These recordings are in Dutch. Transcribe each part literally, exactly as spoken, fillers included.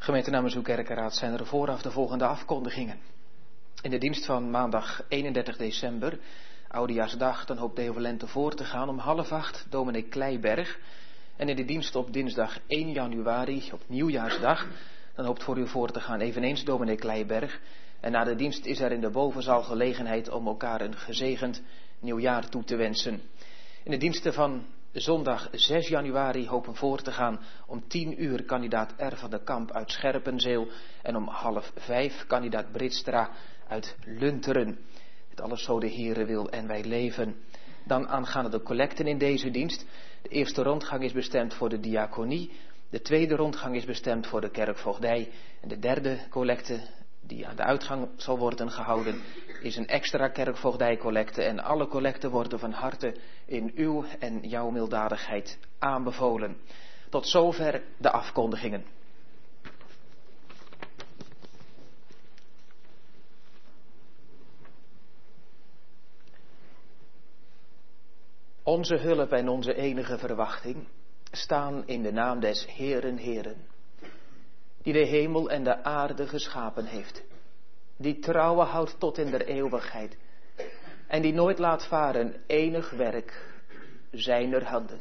Gemeente namens uw kerkenraad zijn er vooraf de volgende afkondigingen. In de dienst van maandag eenendertig december, oudejaarsdag, dan hoopt Deo Valente voor te gaan om half acht, dominee Kleiberg. En in de dienst op dinsdag één januari, op nieuwjaarsdag, dan hoopt voor u voor te gaan eveneens dominee Kleiberg. En na de dienst is er in de bovenzaal gelegenheid om elkaar een gezegend nieuwjaar toe te wensen. In de diensten van zondag zes januari hopen voor te gaan om tien uur kandidaat R. van de Kamp uit Scherpenzeel en om half vijf kandidaat Britstra uit Lunteren. Het alles zo de Heere wil en wij leven. Dan aangaande de collecten in deze dienst. De eerste rondgang is bestemd voor de diaconie. De tweede rondgang is bestemd voor de kerkvoogdij. En de derde collecte, die aan de uitgang zal worden gehouden, is een extra kerkvoogdijcollecte. En alle collecten worden van harte in uw en jouw milddadigheid aanbevolen. Tot zover de afkondigingen. Onze hulp en onze enige verwachting staan in de naam des Heeren Heeren, die de hemel en de aarde geschapen heeft, die trouwe houdt tot in der eeuwigheid en die nooit laat varen enig werk zijner handen.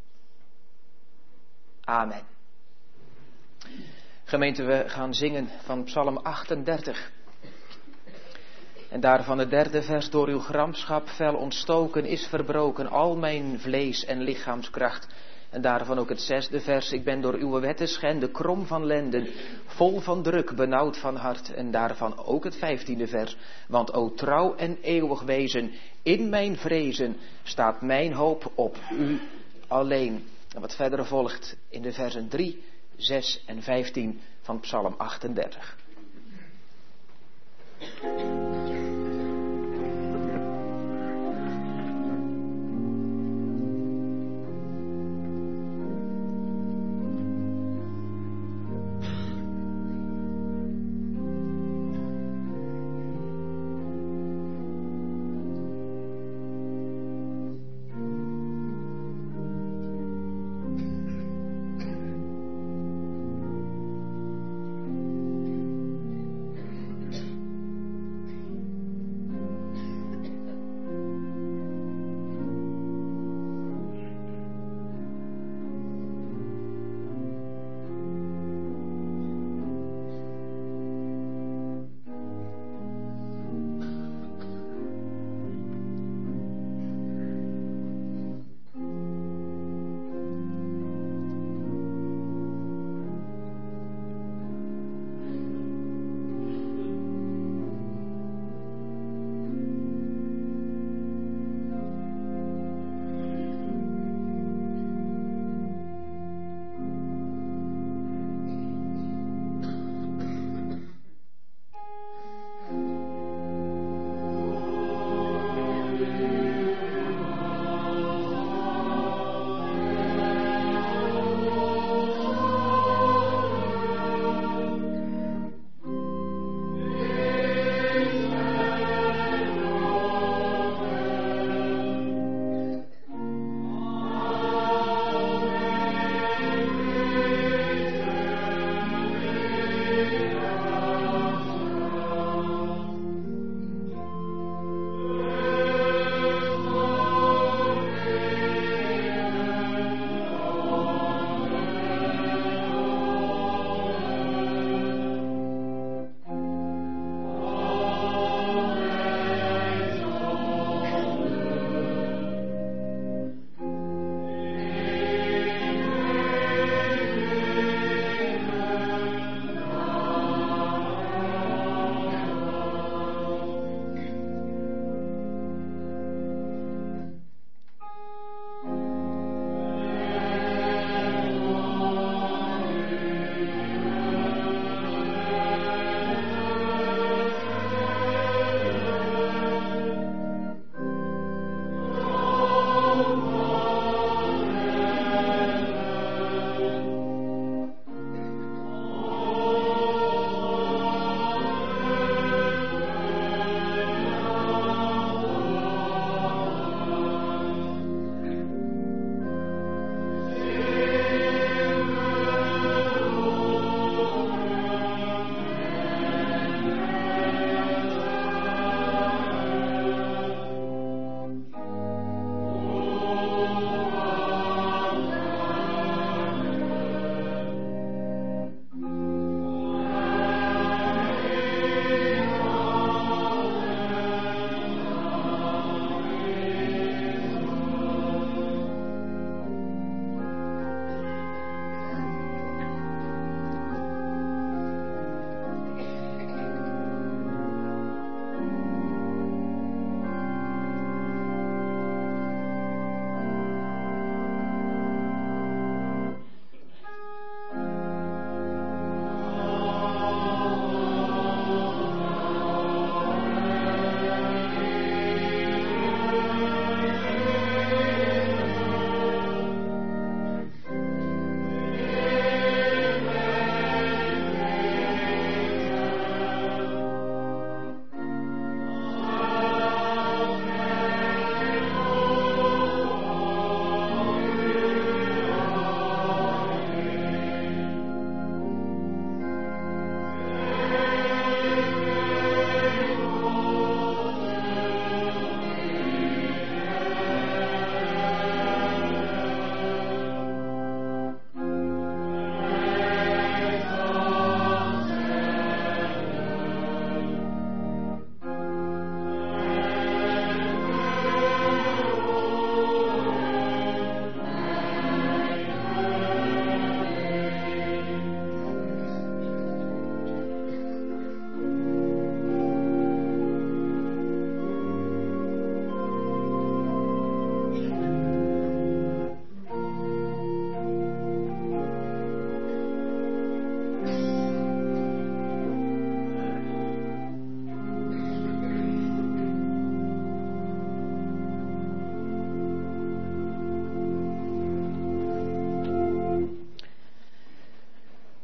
Amen. Gemeente, we gaan zingen van Psalm achtendertig. En daarvan het derde vers: door uw gramschap fel ontstoken is verbroken al mijn vlees en lichaamskracht. En daarvan ook het zesde vers: ik ben door uw wetten schende krom van lenden, vol van druk, benauwd van hart. En daarvan ook het vijftiende vers: want o trouw en eeuwig wezen, in mijn vrezen staat mijn hoop op u alleen. En wat verder volgt in de versen drie, zes en vijftien van Psalm achtendertig.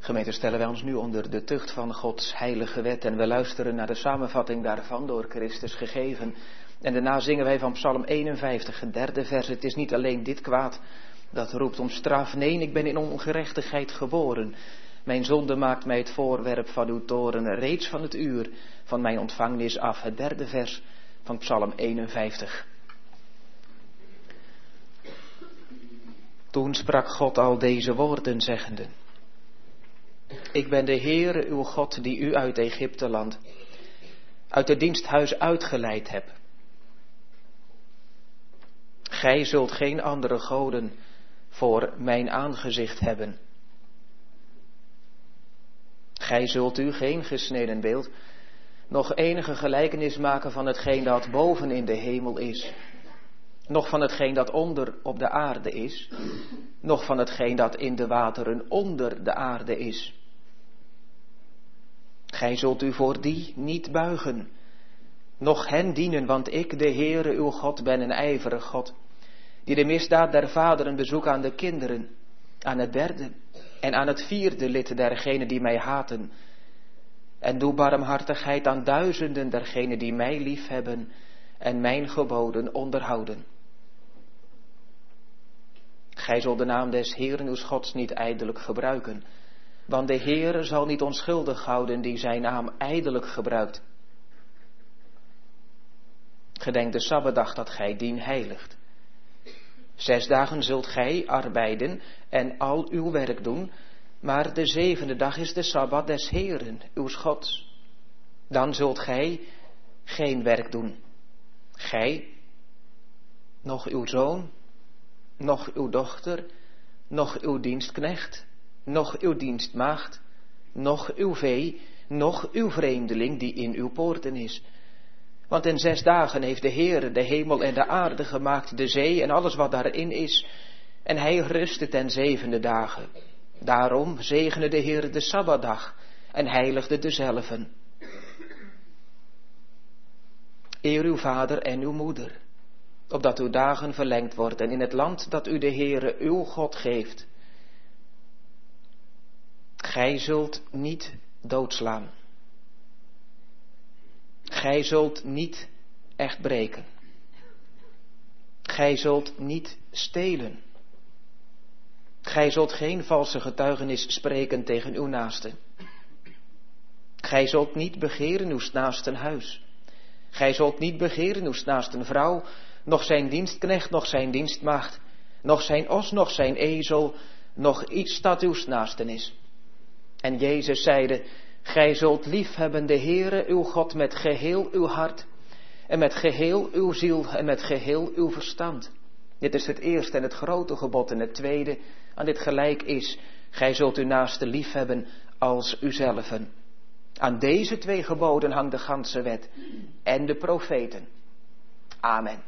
Gemeente, stellen wij ons nu onder de tucht van Gods heilige wet en we luisteren naar de samenvatting daarvan door Christus gegeven. En daarna zingen wij van Psalm eenenvijftig, het derde vers. Het is niet alleen dit kwaad dat roept om straf. Nee, ik ben in ongerechtigheid geboren. Mijn zonde maakt mij het voorwerp van uw toren. Reeds van het uur van mijn ontvangnis af. Het derde vers van Psalm eenenvijftig. Toen sprak God al deze woorden zeggende: Ik ben de Heere uw God die u uit Egypteland, uit het diensthuis uitgeleid heb. Gij zult geen andere goden voor mijn aangezicht hebben. Gij zult u geen gesneden beeld, nog enige gelijkenis maken van hetgeen dat boven in de hemel is, nog van hetgeen dat onder op de aarde is, nog van hetgeen dat in de wateren onder de aarde is. Gij zult u voor die niet buigen, noch hen dienen, want ik, de Heere uw God, ben een ijverig God, die de misdaad der vaderen bezoekt aan de kinderen, aan het derde en aan het vierde lid dergenen die mij haten, en doe barmhartigheid aan duizenden dergenen die mij liefhebben en mijn geboden onderhouden. Gij zult de naam des Heeren uws Gods niet ijdelijk gebruiken, want de Heere zal niet onschuldig houden die zijn naam ijdelijk gebruikt. Gedenk de Sabbatdag dat gij dien heiligt. Zes dagen zult gij arbeiden en al uw werk doen, maar de zevende dag is de Sabbat des Heeren, uws Gods. Dan zult gij geen werk doen. Gij, noch uw zoon, noch uw dochter, noch uw dienstknecht, noch uw dienstmaagd, noch uw vee, noch uw vreemdeling die in uw poorten is. Want in zes dagen heeft de Heere de hemel en de aarde gemaakt, de zee en alles wat daarin is, en hij rustte ten zevende dagen. Daarom zegene de Heere de Sabbatdag en heiligde dezelven. Eer uw vader en uw moeder, opdat uw dagen verlengd worden in het land dat u de Heere uw God geeft. Gij zult niet doodslaan. Gij zult niet echt breken. Gij zult niet stelen. Gij zult geen valse getuigenis spreken tegen uw naaste. Gij zult niet begeren uw naasten huis. Gij zult niet begeren uw naasten vrouw, noch zijn dienstknecht, noch zijn dienstmaagd, noch zijn os, noch zijn ezel, noch iets dat uw naasten is. En Jezus zeide: Gij zult liefhebben de Heere uw God met geheel uw hart en met geheel uw ziel en met geheel uw verstand. Dit is het eerste en het grote gebod, en het tweede aan dit gelijk is: gij zult uw naaste liefhebben als uzelven. Aan deze twee geboden hangt de ganse wet en de profeten. Amen.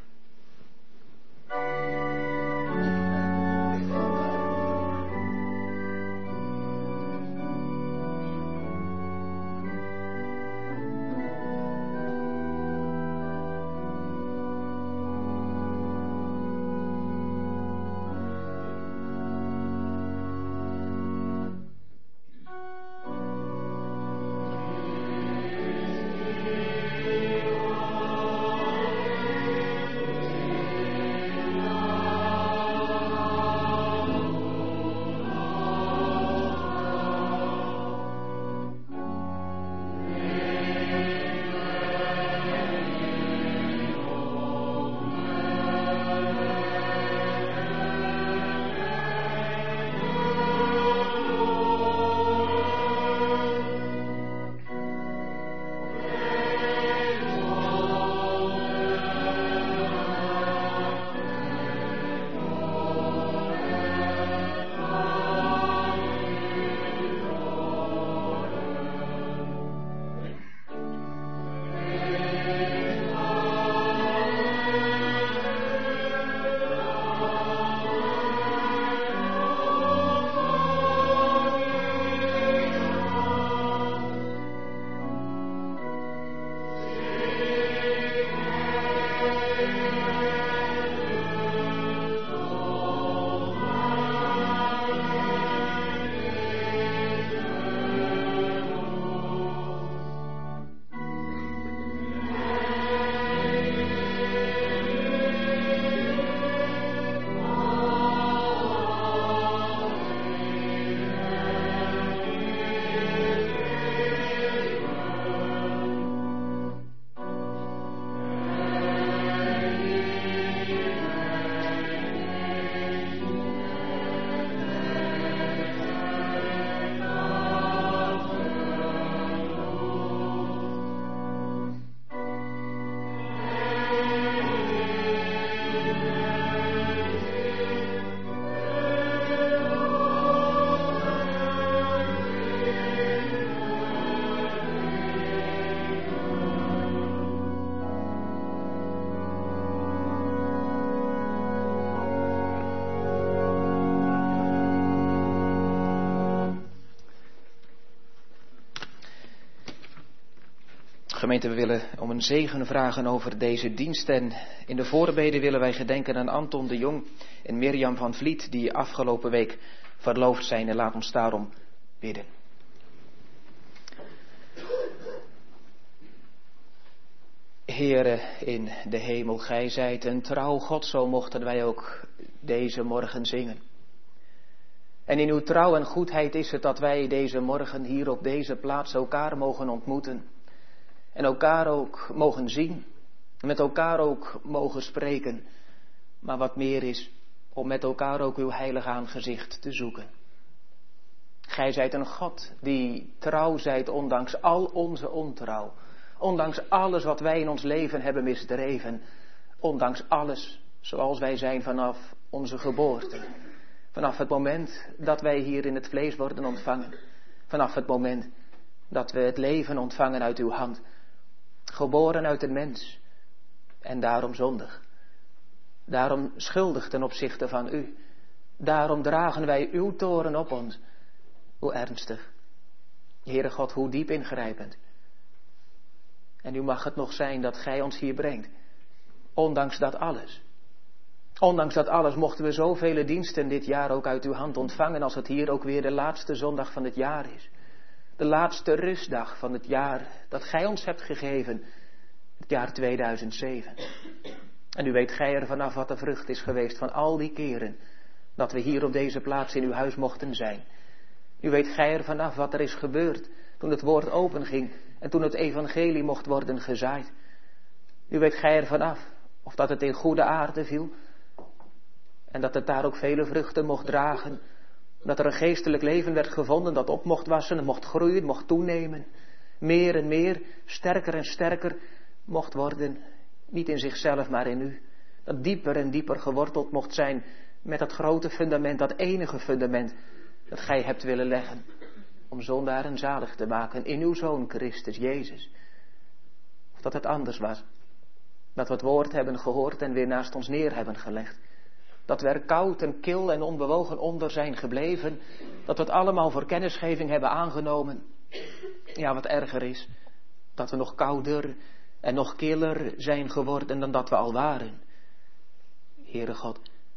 Amen. Gemeente, we willen om een zegen vragen over deze dienst. En in de voorbeden willen wij gedenken aan Anton de Jong en Mirjam van Vliet, die afgelopen week verloofd zijn. En laat ons daarom bidden. Heere in de hemel, gij zijt een trouw God, zo mochten wij ook deze morgen zingen. En in uw trouw en goedheid is het dat wij deze morgen hier op deze plaats elkaar mogen ontmoeten. En elkaar ook mogen zien, met elkaar ook mogen spreken. Maar wat meer is, om met elkaar ook uw heilig aangezicht te zoeken. Gij zijt een God die trouw zijt ondanks al onze ontrouw. Ondanks alles wat wij in ons leven hebben misdreven. Ondanks alles zoals wij zijn vanaf onze geboorte. Vanaf het moment dat wij hier in het vlees worden ontvangen. Vanaf het moment dat we het leven ontvangen uit uw hand. Geboren uit een mens. En daarom zondig. Daarom schuldig ten opzichte van u. Daarom dragen wij uw toorn op ons. Hoe ernstig. Heere God, hoe diep ingrijpend. En nu mag het nog zijn dat gij ons hier brengt. Ondanks dat alles. Ondanks dat alles mochten we zoveel diensten dit jaar ook uit uw hand ontvangen, als het hier ook weer de laatste zondag van het jaar is. De laatste rustdag van het jaar dat gij ons hebt gegeven. Het jaar tweeduizend zeven. En nu weet gij er vanaf wat de vrucht is geweest van al die keren dat we hier op deze plaats in uw huis mochten zijn. Nu weet gij er vanaf wat er is gebeurd toen het woord openging en toen het evangelie mocht worden gezaaid. Nu weet gij er vanaf of dat het in goede aarde viel en dat het daar ook vele vruchten mocht dragen. Dat er een geestelijk leven werd gevonden dat op mocht wassen, mocht groeien, mocht toenemen. Meer en meer, sterker en sterker mocht worden. Niet in zichzelf, maar in u. Dat dieper en dieper geworteld mocht zijn met dat grote fundament, dat enige fundament dat gij hebt willen leggen. Om zondaren zalig te maken in uw Zoon Christus Jezus. Of dat het anders was. Dat we het woord hebben gehoord en weer naast ons neer hebben gelegd. Dat we er koud en kil en onbewogen onder zijn gebleven. Dat we het allemaal voor kennisgeving hebben aangenomen. Ja, wat erger is. Dat we nog kouder en nog killer zijn geworden dan dat we al waren. Heere God,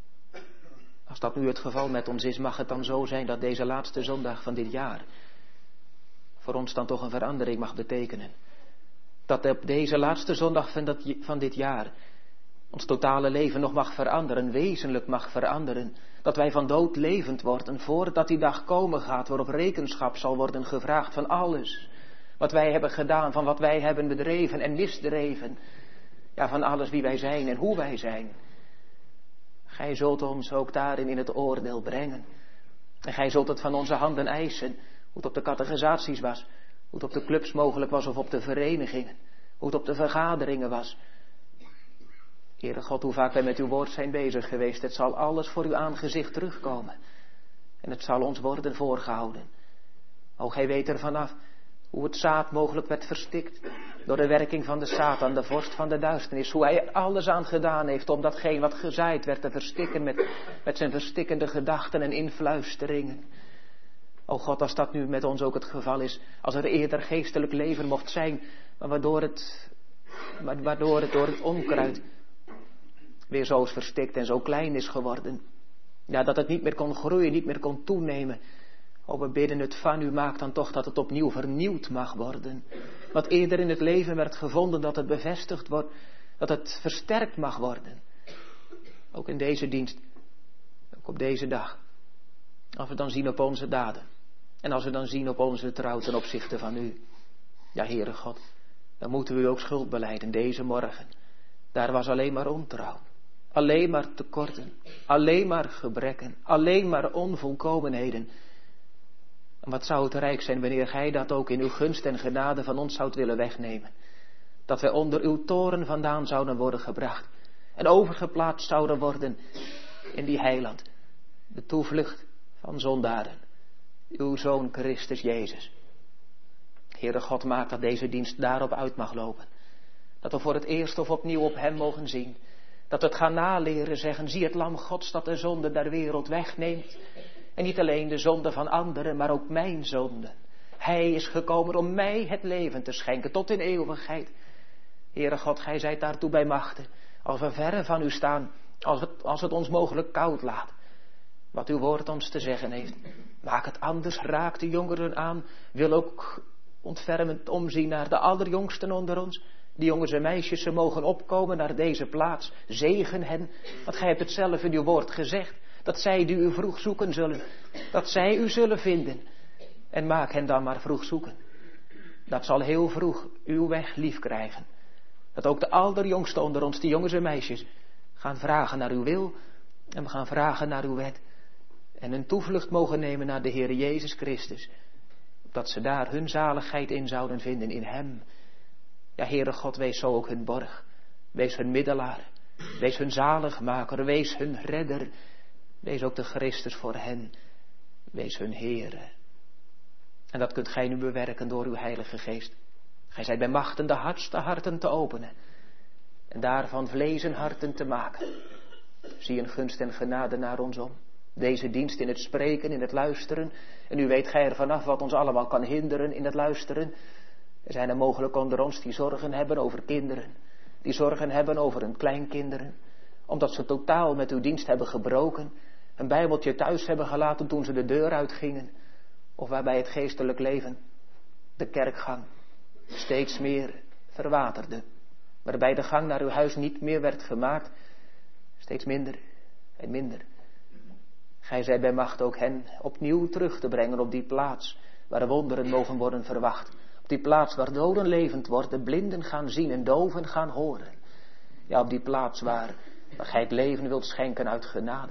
als dat nu het geval met ons is, mag het dan zo zijn dat deze laatste zondag van dit jaar voor ons dan toch een verandering mag betekenen. Dat op deze laatste zondag van, dat, van dit jaar ons totale leven nog mag veranderen, wezenlijk mag veranderen. Dat wij van dood levend worden voordat die dag komen gaat waarop rekenschap zal worden gevraagd van alles. Wat wij hebben gedaan, van wat wij hebben bedreven en misdreven. Ja, van alles wie wij zijn en hoe wij zijn. Gij zult ons ook daarin in het oordeel brengen. En gij zult het van onze handen eisen. Hoe het op de catechisaties was. Hoe het op de clubs mogelijk was of op de verenigingen. Hoe het op de vergaderingen was. Heere God, hoe vaak wij met uw woord zijn bezig geweest. Het zal alles voor uw aangezicht terugkomen. En het zal ons worden voorgehouden. O, gij weet er vanaf hoe het zaad mogelijk werd verstikt. Door de werking van de Satan, de vorst van de duisternis. Hoe hij er alles aan gedaan heeft om datgene wat gezaaid werd te verstikken met, met zijn verstikkende gedachten en influisteringen. O God, als dat nu met ons ook het geval is. Als er eerder geestelijk leven mocht zijn. Maar waardoor het, waardoor het door het onkruid weer zo is verstikt en zo klein is geworden. Ja, dat het niet meer kon groeien, niet meer kon toenemen. O, we bidden het van u, maakt dan toch dat het opnieuw vernieuwd mag worden. Wat eerder in het leven werd gevonden, dat het bevestigd wordt, dat het versterkt mag worden. Ook in deze dienst, ook op deze dag. Als we dan zien op onze daden. En als we dan zien op onze trouw ten opzichte van u. Ja, Heere God, dan moeten we u ook schuld belijden deze morgen. Daar was alleen maar ontrouw. Alleen maar tekorten. Alleen maar gebrekken. Alleen maar onvolkomenheden. En wat zou het rijk zijn wanneer gij dat ook in uw gunst en genade van ons zoudt willen wegnemen. Dat wij onder uw toren vandaan zouden worden gebracht. En overgeplaatst zouden worden in die heiland. De toevlucht van zondaren. Uw Zoon Christus Jezus. Heere God, maak dat deze dienst daarop uit mag lopen. Dat we voor het eerst of opnieuw op hem mogen zien. Dat we het gaan naleren, zeggen, zie het lam Gods dat de zonde der wereld wegneemt. En niet alleen de zonde van anderen, maar ook mijn zonde. Hij is gekomen om mij het leven te schenken tot in eeuwigheid. Heere God, gij zijt daartoe bij machten. Als we verre van u staan, als het, als het ons mogelijk koud laat. Wat uw woord ons te zeggen heeft. Maak het anders, raak de jongeren aan. Wil ook ontfermend omzien naar de allerjongsten onder ons. Die jongens en meisjes, ze mogen opkomen naar deze plaats. Zegen hen, want gij hebt het zelf in uw woord gezegd. Dat zij die u vroeg zoeken zullen, dat zij u zullen vinden. En maak hen dan maar vroeg zoeken. Dat zal heel vroeg uw weg lief krijgen. Dat ook de allerjongsten onder ons, die jongens en meisjes, gaan vragen naar uw wil. En we gaan vragen naar uw wet. En een toevlucht mogen nemen naar de Heer Jezus Christus. Dat ze daar hun zaligheid in zouden vinden in hem. Ja, Heere God, wees zo ook hun borg. Wees hun middelaar. Wees hun zaligmaker. Wees hun redder. Wees ook de Christus voor hen. Wees hun Heere. En dat kunt gij nu bewerken door uw Heilige Geest. Gij zijt bij machten de hardste harten te openen. En daarvan vlees en harten te maken. Zie een gunst en genade naar ons om. Deze dienst in het spreken, in het luisteren. En nu weet gij er vanaf wat ons allemaal kan hinderen in het luisteren. Er zijn er mogelijk onder ons die zorgen hebben over kinderen. Die zorgen hebben over hun kleinkinderen. Omdat ze totaal met uw dienst hebben gebroken. Een bijbeltje thuis hebben gelaten toen ze de deur uitgingen. Of waarbij het geestelijk leven, de kerkgang, steeds meer verwaterde. Waarbij de gang naar uw huis niet meer werd gemaakt. Steeds minder en minder. Gij zijt bij macht ook hen opnieuw terug te brengen op die plaats waar wonderen mogen worden verwacht. Op die plaats waar doden levend worden, blinden gaan zien en doven gaan horen. Ja, op die plaats waar, waar gij het leven wilt schenken uit genade.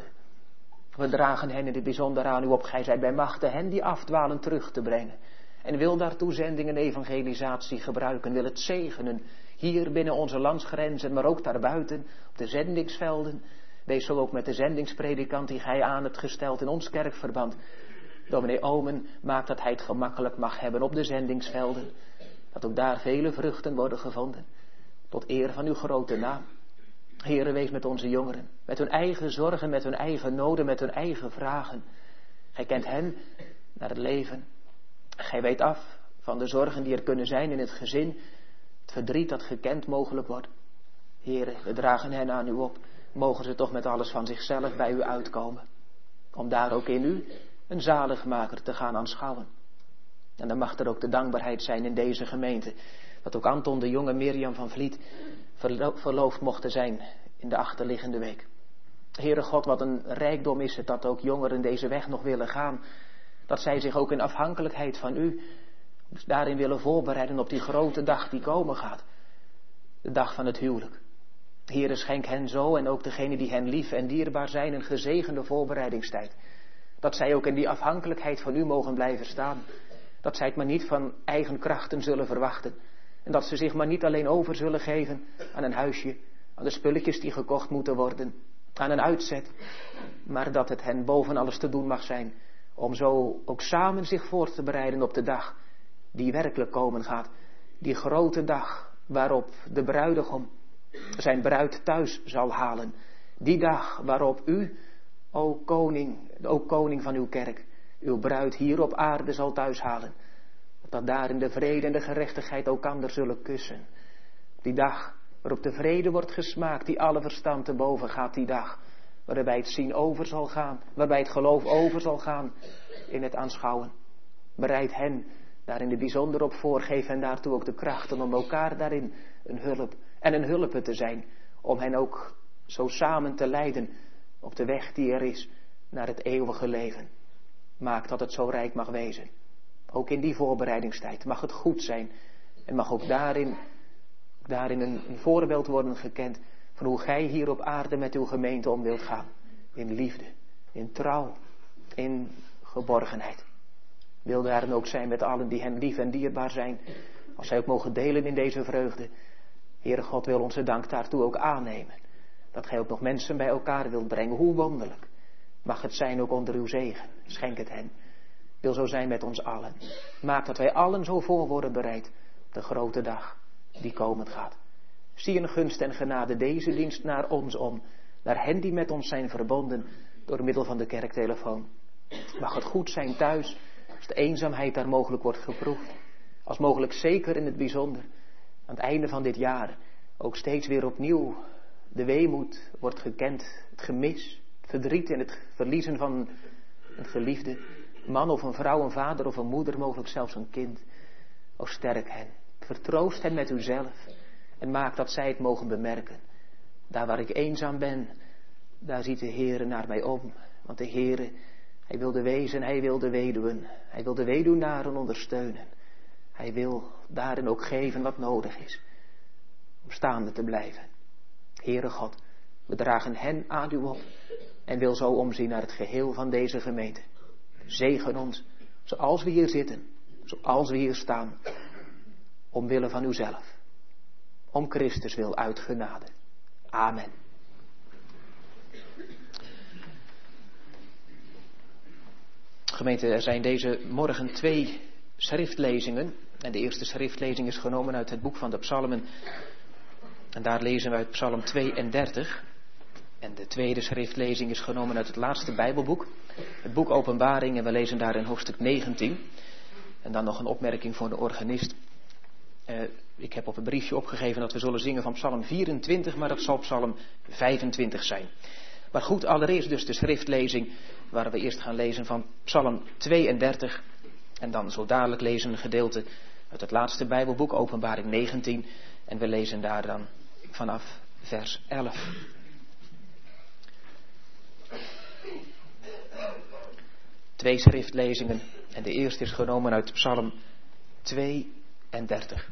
We dragen hen in het bijzonder aan u op. Gij zijt bij machten hen die afdwalen terug te brengen. En wil daartoe zending en evangelisatie gebruiken. Wil het zegenen hier binnen onze landsgrenzen, maar ook daarbuiten op de zendingsvelden. Wees zo ook met de zendingspredikant die gij aan hebt gesteld in ons kerkverband. Dominee Omen maakt dat hij het gemakkelijk mag hebben op de zendingsvelden. Dat ook daar vele vruchten worden gevonden. Tot eer van uw grote naam. Heere, wees met onze jongeren. Met hun eigen zorgen, met hun eigen noden, met hun eigen vragen. Gij kent hen naar het leven. Gij weet af van de zorgen die er kunnen zijn in het gezin. Het verdriet dat gekend mogelijk wordt. Heere, we dragen hen aan u op. Mogen ze toch met alles van zichzelf bij u uitkomen. Om daar ook in u een zaligmaker te gaan aanschouwen. En dan mag er ook de dankbaarheid zijn in deze gemeente. Dat ook Anton de jonge Mirjam van Vliet verlo- verloofd mochten zijn in de achterliggende week. Heere God, wat een rijkdom is het dat ook jongeren deze weg nog willen gaan. Dat zij zich ook in afhankelijkheid van u daarin willen voorbereiden op die grote dag die komen gaat. De dag van het huwelijk. Heere, schenk hen zo en ook degenen die hen lief en dierbaar zijn een gezegende voorbereidingstijd. Dat zij ook in die afhankelijkheid van u mogen blijven staan. Dat zij het maar niet van eigen krachten zullen verwachten. En dat ze zich maar niet alleen over zullen geven aan een huisje, aan de spulletjes die gekocht moeten worden, aan een uitzet. Maar dat het hen boven alles te doen mag zijn om zo ook samen zich voor te bereiden op de dag die werkelijk komen gaat. Die grote dag waarop de bruidegom zijn bruid thuis zal halen. Die dag waarop u, o koning, o koning van uw kerk, uw bruid hier op aarde zal thuishalen. Dat daar in de vrede en de gerechtigheid elkander zullen kussen. Die dag waarop de vrede wordt gesmaakt, die alle verstand te boven gaat. Die dag waarbij het zien over zal gaan, waarbij het geloof over zal gaan in het aanschouwen. Bereid hen daar in het bijzonder op voor, geef hen daartoe ook de krachten om elkaar daarin een hulp en een hulpe te zijn. Om hen ook zo samen te leiden op de weg die er is naar het eeuwige leven. Maak dat het zo rijk mag wezen. Ook in die voorbereidingstijd mag het goed zijn. En mag ook daarin, daarin een, een voorbeeld worden gekend van hoe gij hier op aarde met uw gemeente om wilt gaan. In liefde, in trouw, in geborgenheid. Wil daarin ook zijn met allen die hem lief en dierbaar zijn. Als zij ook mogen delen in deze vreugde. Heere God wil onze dank daartoe ook aannemen. Dat gij ook nog mensen bij elkaar wilt brengen. Hoe wonderlijk. Mag het zijn ook onder uw zegen. Schenk het hen. Wil zo zijn met ons allen. Maak dat wij allen zo voor worden bereid op de grote dag die komen gaat. Zie een gunst en genade deze dienst naar ons om. Naar hen die met ons zijn verbonden door middel van de kerktelefoon. Mag het goed zijn thuis. Als de eenzaamheid daar mogelijk wordt geproefd. Als mogelijk zeker in het bijzonder. Aan het einde van dit jaar ook steeds weer opnieuw de weemoed wordt gekend. Het gemis, het verdriet en het verliezen van een geliefde. Man of een vrouw, een vader of een moeder, mogelijk zelfs een kind. O sterk hen. Vertroost hen met uzelf. En maak dat zij het mogen bemerken. Daar waar ik eenzaam ben, daar ziet de Heere naar mij om. Want de Heere, Hij wil de wezen, Hij wil de weduwen. Hij wil de weduwnaren ondersteunen. Hij wil daarin ook geven wat nodig is. Om staande te blijven. Heere God, we dragen hen aan u op. En wil zo omzien naar het geheel van deze gemeente. Zegen ons, zoals we hier zitten. Zoals we hier staan. Omwille van uzelf. Om Christus wil uit genade. Amen. Gemeente, er zijn deze morgen twee schriftlezingen. En de eerste schriftlezing is genomen uit het boek van de Psalmen. En daar lezen we uit Psalm tweeëndertig. En de tweede schriftlezing is genomen uit het laatste Bijbelboek. Het boek Openbaring. En we lezen daar in hoofdstuk negentien. En dan nog een opmerking voor de organist. Uh, ik heb op een briefje opgegeven dat we zullen zingen van Psalm vierentwintig. Maar dat zal Psalm vijfentwintig zijn. Maar goed, allereerst dus de schriftlezing. Waar we eerst gaan lezen van Psalm tweeëndertig. En dan zo dadelijk lezen een gedeelte uit het laatste Bijbelboek, Openbaring negentien. En we lezen daar dan vanaf vers elf. Twee schriftlezingen. En de eerste is genomen uit Psalm tweeëndertig.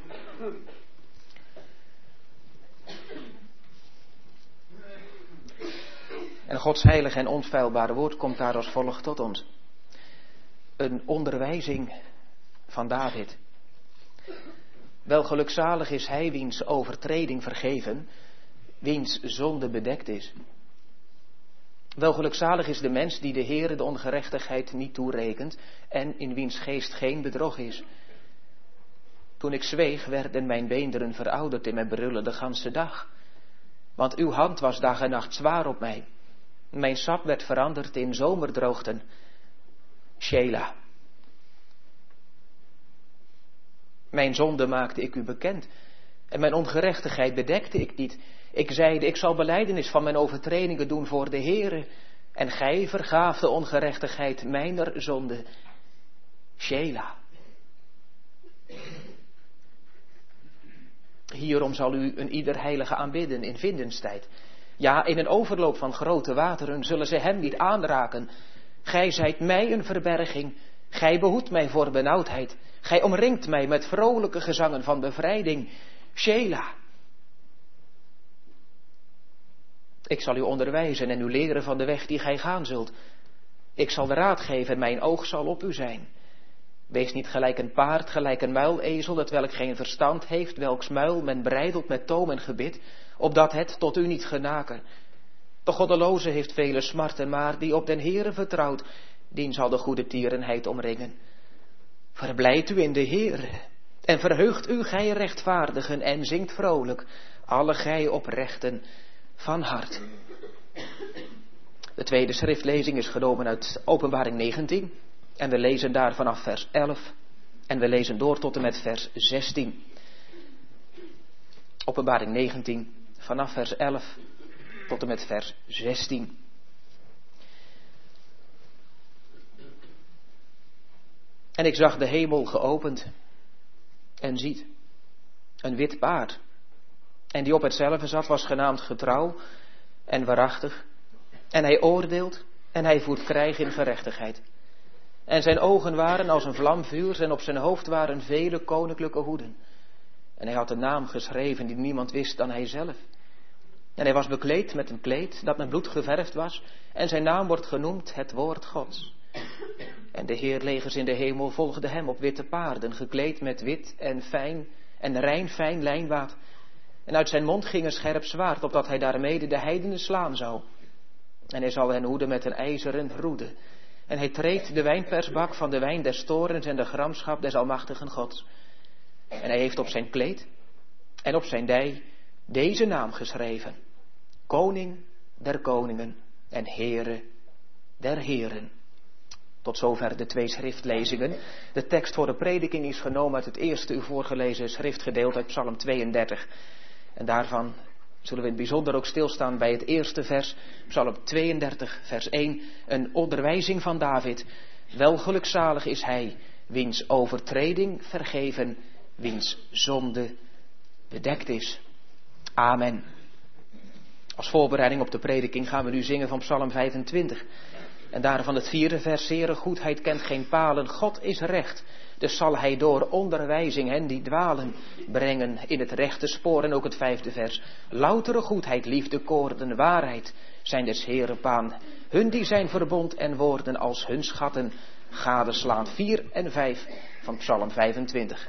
En Gods heilige en onfeilbare woord komt daar als volgt tot ons. Een onderwijzing van David. Wel gelukzalig is hij wiens overtreding vergeven, wiens zonde bedekt is. Wel gelukzalig is de mens die de Heere de ongerechtigheid niet toerekent en in wiens geest geen bedrog is. Toen ik zweeg, werden mijn beenderen verouderd in mijn brullen de ganse dag. Want uw hand was dag en nacht zwaar op mij. Mijn sap werd veranderd in zomerdroogten. Sheila. Mijn zonde maakte ik u bekend. En mijn ongerechtigheid bedekte ik niet. Ik zeide, ik zal belijdenis van mijn overtredingen doen voor de Heere. En gij vergaaf de ongerechtigheid mijner zonde. Sheila. Hierom zal u een ieder heilige aanbidden in vindenstijd. Ja, in een overloop van grote wateren zullen ze hem niet aanraken. Gij zijt mij een verberging. Gij behoedt mij voor benauwdheid. Gij omringt mij met vrolijke gezangen van bevrijding. Sheila. Ik zal u onderwijzen en u leren van de weg die gij gaan zult. Ik zal de raad geven en mijn oog zal op u zijn. Wees niet gelijk een paard, gelijk een muilezel, dat welk geen verstand heeft, welks muil men breidelt met toom en gebit, opdat het tot u niet genaken. De goddeloze heeft vele smarten, maar die op den Heere vertrouwt, dien zal de goede tierenheid omringen. Verblijd u in de Heere, en verheugt u gij rechtvaardigen, en zingt vrolijk, alle gij oprechten van hart. De tweede schriftlezing is genomen uit Openbaring negentien. En we lezen daar vanaf vers elf. En we lezen door tot en met vers zestien. Openbaring negentien, vanaf vers elf tot en met vers zestien. En ik zag de hemel geopend. En ziet, een wit paard. En die op hetzelfde zat was genaamd getrouw en waarachtig. En hij oordeelt en hij voert krijg in gerechtigheid. En zijn ogen waren als een vlam vuurs en op zijn hoofd waren vele koninklijke hoeden. En hij had een naam geschreven die niemand wist dan hij zelf. En hij was bekleed met een kleed dat met bloed geverfd was. En zijn naam wordt genoemd het woord Gods. En de heerlegers in de hemel volgden hem op witte paarden, gekleed met wit en fijn en rein fijn lijnwaad. En uit zijn mond ging een scherp zwaard, opdat hij daarmede de heidenen slaan zou. En hij zal hen hoeden met een ijzeren roede. En hij treedt de wijnpersbak van de wijn des torens en de gramschap des almachtigen Gods. En hij heeft op zijn kleed en op zijn dij deze naam geschreven. Koning der koningen en Heere der heren. Tot zover de twee schriftlezingen. De tekst voor de prediking is genomen uit het eerste u voorgelezen schriftgedeelte uit Psalm tweeëndertig. En daarvan zullen we in het bijzonder ook stilstaan bij het eerste vers, Psalm tweeëndertig, vers één. Een onderwijzing van David. Wel gelukzalig is hij, wiens overtreding vergeven, wiens zonde bedekt is. Amen. Als voorbereiding op de prediking gaan we nu zingen van Psalm vijfentwintig. En daarvan het vierde vers, Heere goedheid kent geen palen, God is recht. Dus zal hij door onderwijzing hen die dwalen brengen in het rechte spoor. En ook het vijfde vers, loutere goedheid, liefde, koorden, waarheid zijn des Heere baan. Hun die zijn verbond en woorden als hun schatten gadeslaan. Vier en vijf van Psalm vijfentwintig.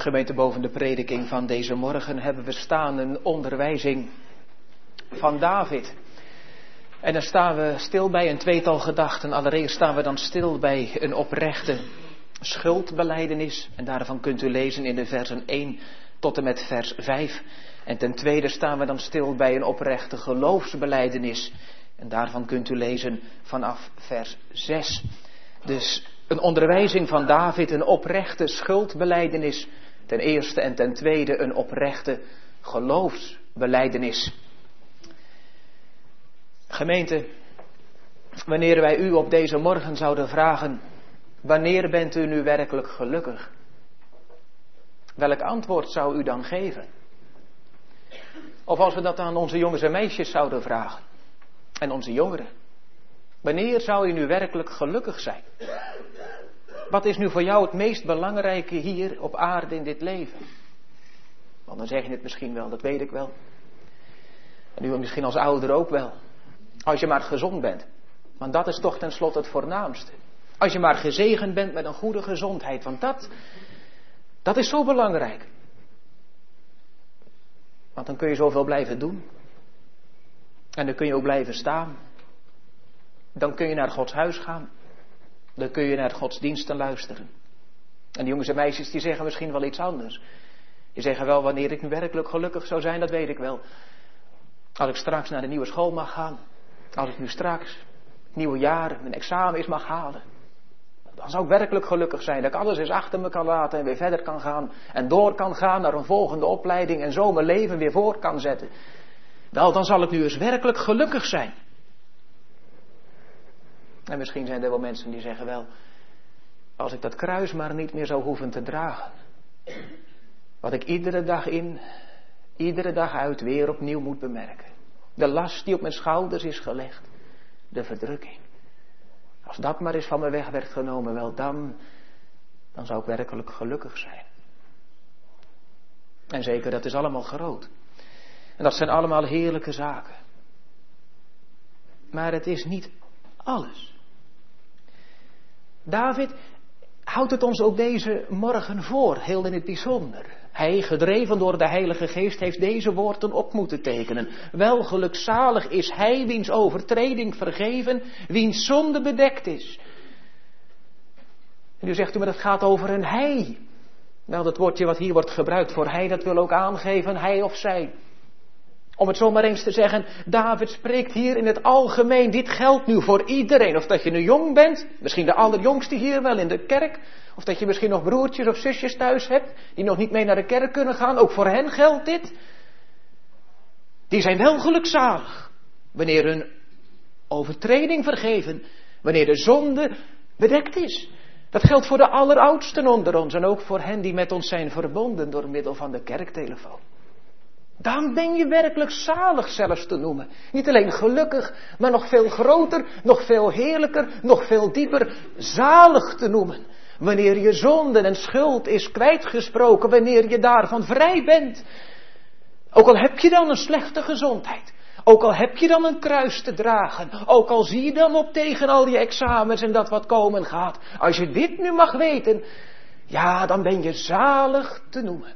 Gemeente, boven de prediking van deze morgen hebben we staan een onderwijzing van David. En dan staan we stil bij een tweetal gedachten. Allereerst staan we dan stil bij een oprechte schuldbelijdenis. En daarvan kunt u lezen in de versen één tot en met vers vijf. En ten tweede staan we dan stil bij een oprechte geloofsbelijdenis. En daarvan kunt u lezen vanaf vers zes. Dus een onderwijzing van David, een oprechte schuldbelijdenis ten eerste en ten tweede een oprechte geloofsbelijdenis. Gemeente, wanneer wij u op deze morgen zouden vragen, wanneer bent u nu werkelijk gelukkig? Welk antwoord zou u dan geven? Of als we dat aan onze jongens en meisjes zouden vragen, en onze jongeren, wanneer zou u nu werkelijk gelukkig zijn? Wat is nu voor jou het meest belangrijke hier op aarde in dit leven? Want dan zeg je het misschien wel, dat weet ik wel. En u misschien als ouder ook wel. Als je maar gezond bent. Want dat is toch tenslotte het voornaamste. Als je maar gezegend bent met een goede gezondheid. Want dat, dat is zo belangrijk. Want dan kun je zoveel blijven doen. En dan kun je ook blijven staan. Dan kun je naar Gods huis gaan. Dan kun je naar godsdiensten luisteren. En de jongens en meisjes die zeggen misschien wel iets anders. Die zeggen wel, wanneer ik nu werkelijk gelukkig zou zijn, dat weet ik wel. Als ik straks naar de nieuwe school mag gaan. Als ik nu straks, het nieuwe jaar, mijn examens mag halen. Dan zou ik werkelijk gelukkig zijn. Dat ik alles eens achter me kan laten en weer verder kan gaan. En door kan gaan naar een volgende opleiding. En zo mijn leven weer voor kan zetten. Wel, dan zal ik nu eens werkelijk gelukkig zijn. En misschien zijn er wel mensen die zeggen wel, als ik dat kruis maar niet meer zou hoeven te dragen. Wat ik iedere dag in, iedere dag uit weer opnieuw moet bemerken. De last die op mijn schouders is gelegd. De verdrukking. Als dat maar eens van me weg werd genomen, wel dan, dan zou ik werkelijk gelukkig zijn. En zeker, dat is allemaal groot. En dat zijn allemaal heerlijke zaken. Maar het is niet alles. David houdt het ons ook deze morgen voor, heel in het bijzonder. Hij, gedreven door de Heilige Geest, heeft deze woorden op moeten tekenen. Wel gelukzalig is hij, wiens overtreding vergeven, wiens zonde bedekt is. En nu zegt u, maar dat gaat over een hij. Wel, dat woordje wat hier wordt gebruikt voor hij, dat wil ook aangeven hij of zij. Om het zomaar eens te zeggen, David spreekt hier in het algemeen, dit geldt nu voor iedereen. Of dat je nu jong bent, misschien de allerjongste hier wel in de kerk. Of dat je misschien nog broertjes of zusjes thuis hebt, die nog niet mee naar de kerk kunnen gaan. Ook voor hen geldt dit. Die zijn wel gelukzalig, wanneer hun overtreding vergeven, wanneer de zonde bedekt is. Dat geldt voor de alleroudsten onder ons en ook voor hen die met ons zijn verbonden door middel van de kerktelefoon. Dan ben je werkelijk zalig zelfs te noemen. Niet alleen gelukkig, maar nog veel groter, nog veel heerlijker, nog veel dieper zalig te noemen. Wanneer je zonde en schuld is kwijtgesproken, wanneer je daarvan vrij bent. Ook al heb je dan een slechte gezondheid. Ook al heb je dan een kruis te dragen. Ook al zie je dan op tegen al je examens en dat wat komen gaat. Als je dit nu mag weten, ja, dan ben je zalig te noemen.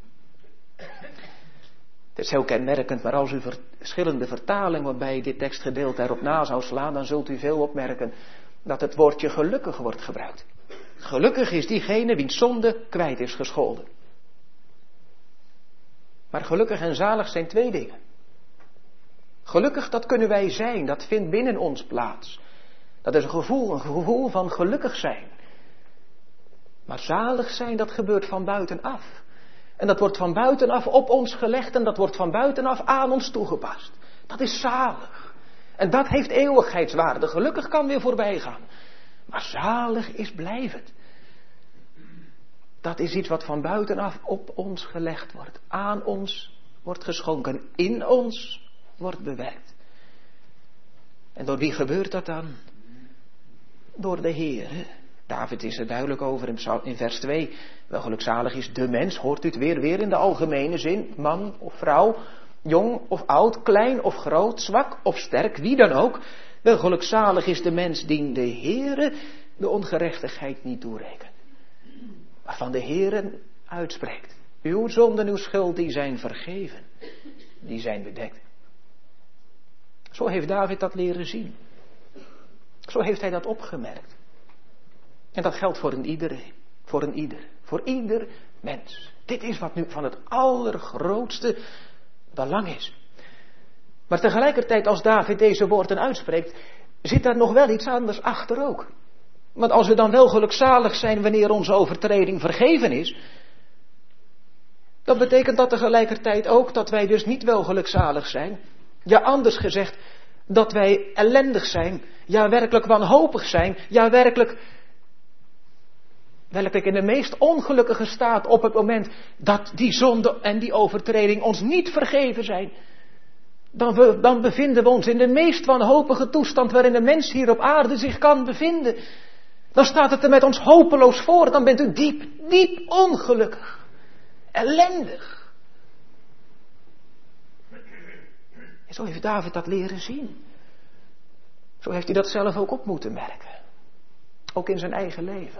Het is heel kenmerkend, maar als u verschillende vertalingen bij dit tekstgedeelte erop na zou slaan, dan zult u veel opmerken dat het woordje gelukkig wordt gebruikt. Gelukkig is diegene wiens zonde kwijt is gescholden. Maar gelukkig en zalig zijn twee dingen. Gelukkig, dat kunnen wij zijn, dat vindt binnen ons plaats. Dat is een gevoel, een gevoel van gelukkig zijn. Maar zalig zijn, dat gebeurt van buitenaf. En dat wordt van buitenaf op ons gelegd en dat wordt van buitenaf aan ons toegepast. Dat is zalig. En dat heeft eeuwigheidswaarde. Gelukkig kan weer voorbij gaan. Maar zalig is blijvend. Dat is iets wat van buitenaf op ons gelegd wordt. Aan ons wordt geschonken. In ons wordt bewerkt. En door wie gebeurt dat dan? Door de Heer. David is er duidelijk over in vers twee. Wel gelukzalig is de mens, hoort u het weer, weer in de algemene zin. Man of vrouw, jong of oud, klein of groot, zwak of sterk, wie dan ook. Wel gelukzalig is de mens die de Heere de ongerechtigheid niet toerekent. Maar van de Heere uitspreekt. Uw zonden, uw schuld, die zijn vergeven. Die zijn bedekt. Zo heeft David dat leren zien. Zo heeft hij dat opgemerkt. En dat geldt voor een iedereen. Voor een ieder. Voor ieder mens. Dit is wat nu van het allergrootste belang is. Maar tegelijkertijd als David deze woorden uitspreekt, zit daar nog wel iets anders achter ook. Want als we dan wel gelukzalig zijn wanneer onze overtreding vergeven is, dan betekent dat tegelijkertijd ook dat wij dus niet wel gelukzalig zijn. Ja, anders gezegd, dat wij ellendig zijn. Ja, werkelijk wanhopig zijn. Ja, werkelijk, werkelijk in de meest ongelukkige staat op het moment dat die zonde en die overtreding ons niet vergeven zijn. Dan, we, dan bevinden we ons in de meest wanhopige toestand waarin een mens hier op aarde zich kan bevinden. Dan staat het er met ons hopeloos voor. Dan bent u diep, diep ongelukkig. Ellendig. En zo heeft David dat leren zien. Zo heeft hij dat zelf ook op moeten merken. Ook in zijn eigen leven.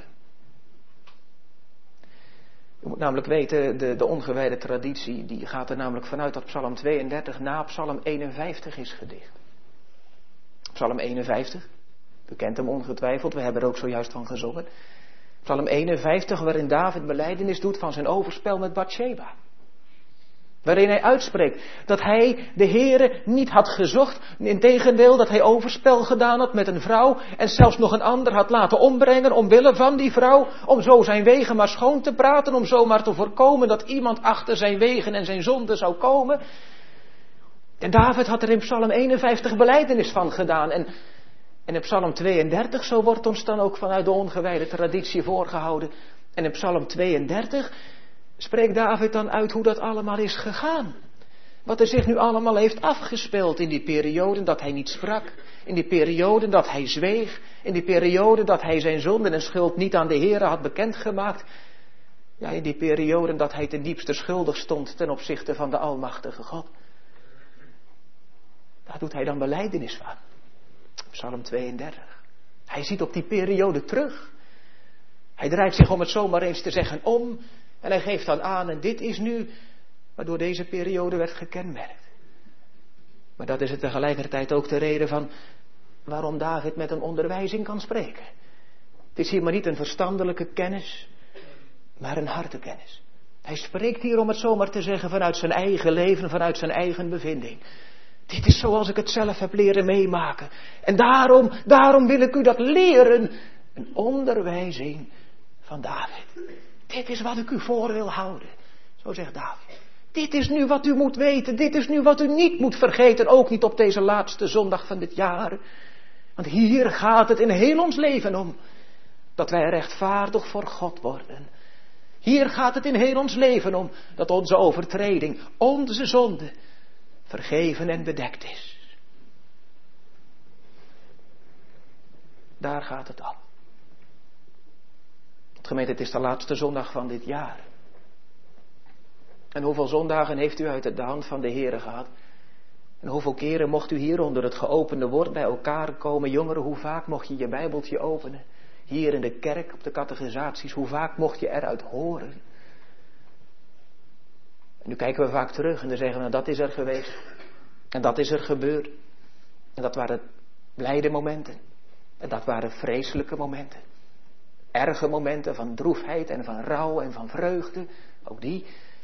U moet namelijk weten, de, de ongewijde traditie, die gaat er namelijk vanuit dat Psalm tweeëndertig na Psalm eenenvijftig is gedicht. Psalm eenenvijftig, u kent hem ongetwijfeld, we hebben er ook zojuist van gezongen. Psalm eenenvijftig, waarin David belijdenis doet van zijn overspel met Bathsheba. Waarin hij uitspreekt dat hij de Heere niet had gezocht. Integendeel, dat hij overspel gedaan had met een vrouw. En zelfs nog een ander had laten ombrengen omwille van die vrouw. Om zo zijn wegen maar schoon te praten. Om zo maar te voorkomen dat iemand achter zijn wegen en zijn zonde zou komen. En David had er in Psalm eenenvijftig belijdenis van gedaan. En, en in Psalm tweeëndertig, zo wordt ons dan ook vanuit de ongewijde traditie voorgehouden. En in Psalm tweeëndertig... spreekt David dan uit hoe dat allemaal is gegaan. Wat er zich nu allemaal heeft afgespeeld in die periode dat hij niet sprak. In die periode dat hij zweeg. In die periode dat hij zijn zonde en schuld niet aan de Heere had bekendgemaakt. Ja, in die periode dat hij ten diepste schuldig stond ten opzichte van de Almachtige God. Daar doet hij dan belijdenis van. Psalm tweeëndertig. Hij ziet op die periode terug. Hij draait zich, om het zomaar eens te zeggen, om. En hij geeft dan aan, en dit is nu waardoor deze periode werd gekenmerkt. Maar dat is het tegelijkertijd ook de reden van waarom David met een onderwijzing kan spreken. Het is hier maar niet een verstandelijke kennis, maar een hartekennis. Hij spreekt hier, om het zomaar te zeggen, vanuit zijn eigen leven, vanuit zijn eigen bevinding. Dit is zoals ik het zelf heb leren meemaken. En daarom, daarom wil ik u dat leren. Een onderwijzing van David. Dit is wat ik u voor wil houden. Zo zegt David. Dit is nu wat u moet weten. Dit is nu wat u niet moet vergeten. Ook niet op deze laatste zondag van dit jaar. Want hier gaat het in heel ons leven om. Dat wij rechtvaardig voor God worden. Hier gaat het in heel ons leven om. Dat onze overtreding, onze zonde, vergeven en bedekt is. Daar gaat het om. Gemeente, het is de laatste zondag van dit jaar. En hoeveel zondagen heeft u uit de hand van de Heere gehad? En hoeveel keren mocht u hier onder het geopende woord bij elkaar komen? Jongeren, hoe vaak mocht je je Bijbeltje openen? Hier in de kerk, op de catechisaties, hoe vaak mocht je eruit horen? En nu kijken we vaak terug en dan zeggen we, nou, dat is er geweest. En dat is er gebeurd. En dat waren blijde momenten. En dat waren vreselijke momenten. Erge momenten van droefheid en van rouw en van vreugde. Ook die.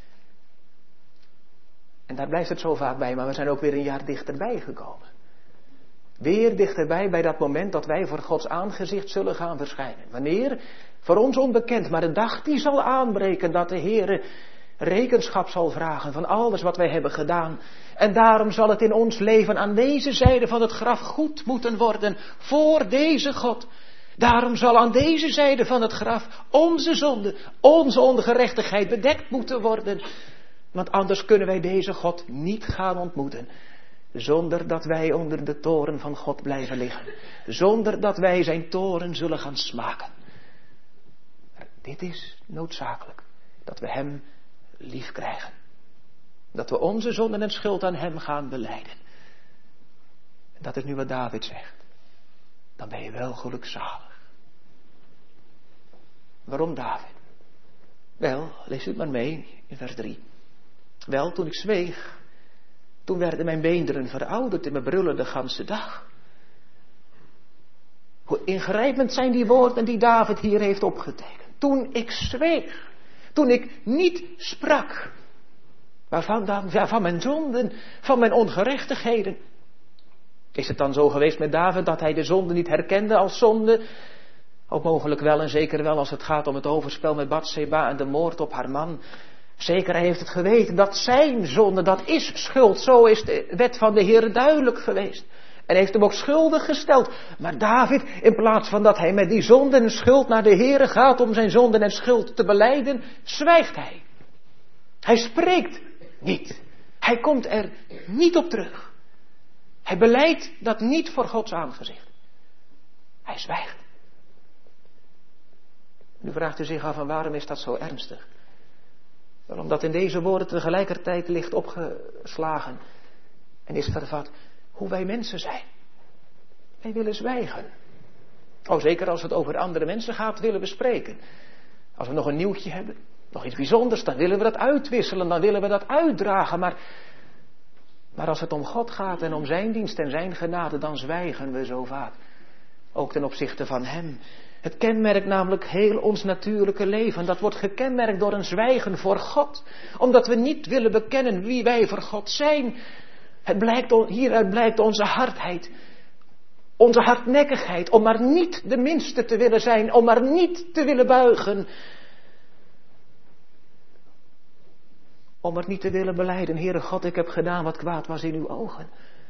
En daar blijft het zo vaak bij, maar we zijn ook weer een jaar dichterbij gekomen. Weer dichterbij bij dat moment dat wij voor Gods aangezicht zullen gaan verschijnen. Wanneer? Voor ons onbekend, maar de dag die zal aanbreken dat de Heere rekenschap zal vragen van alles wat wij hebben gedaan. En daarom zal het in ons leven aan deze zijde van het graf goed moeten worden voor deze God. Daarom zal aan deze zijde van het graf onze zonde, onze ongerechtigheid bedekt moeten worden. Want anders kunnen wij deze God niet gaan ontmoeten. Zonder dat wij onder de toren van God blijven liggen. Zonder dat wij zijn toren zullen gaan smaken. Maar dit is noodzakelijk. Dat we hem lief krijgen. Dat we onze zonden en schuld aan hem gaan belijden. En dat is nu wat David zegt. Dan ben je wel gelukzalig. Waarom David? Wel, lees het maar mee in vers drie. Wel, toen ik zweeg, toen werden mijn beenderen verouderd en mijn brullen de ganse dag. Hoe ingrijpend zijn die woorden die David hier heeft opgetekend. Toen ik zweeg, toen ik niet sprak. Waarvan dan? Ja, van mijn zonden, van mijn ongerechtigheden. Is het dan zo geweest met David dat hij de zonde niet herkende als zonde? Ook mogelijk wel en zeker wel als het gaat om het overspel met Batseba en de moord op haar man. Zeker, hij heeft het geweten dat zijn zonde, dat is schuld. Zo is de wet van de Heer duidelijk geweest. En heeft hem ook schuldig gesteld. Maar David, in plaats van dat hij met die zonde en schuld naar de Heer gaat om zijn zonde en schuld te belijden, zwijgt hij. Hij spreekt niet. Hij komt er niet op terug. Hij belijdt dat niet voor Gods aangezicht. Hij zwijgt. Nu vraagt u zich af, en waarom is dat zo ernstig? Wel, omdat in deze woorden tegelijkertijd ligt opgeslagen en is vervat hoe wij mensen zijn. Wij willen zwijgen. Oh, zeker als het over andere mensen gaat, willen we spreken. Als we nog een nieuwtje hebben, nog iets bijzonders, dan willen we dat uitwisselen, dan willen we dat uitdragen. Maar, maar als het om God gaat en om zijn dienst en zijn genade, dan zwijgen we zo vaak. Ook ten opzichte van hem. Het kenmerkt namelijk heel ons natuurlijke leven. Dat wordt gekenmerkt door een zwijgen voor God. Omdat we niet willen bekennen wie wij voor God zijn. Het blijkt, hieruit blijkt onze hardheid. Onze hardnekkigheid. Om maar niet de minste te willen zijn. Om maar niet te willen buigen. Om maar niet te willen belijden. Heere God, ik heb gedaan wat kwaad was in uw ogen.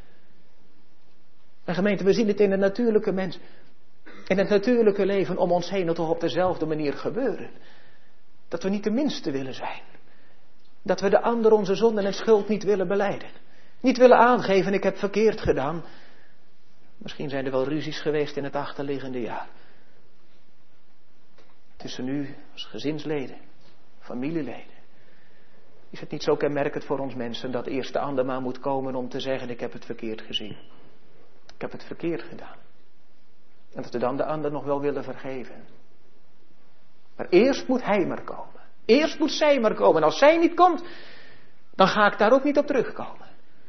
En gemeente, we zien het in de natuurlijke mens. In het natuurlijke leven om ons heen het toch op dezelfde manier gebeuren. Dat we niet de minste willen zijn. Dat we de ander onze zonden en schuld niet willen belijden. Niet willen aangeven, ik heb verkeerd gedaan. Misschien zijn er wel ruzies geweest in het achterliggende jaar. Tussen u als gezinsleden, familieleden. Is het niet zo kenmerkend voor ons mensen dat eerst de ander maar moet komen om te zeggen, ik heb het verkeerd gezien. Ik heb het verkeerd gedaan. En dat we dan de ander nog wel willen vergeven. Maar eerst moet hij maar komen. Eerst moet zij maar komen. En als zij niet komt, dan ga ik daar ook niet op terugkomen.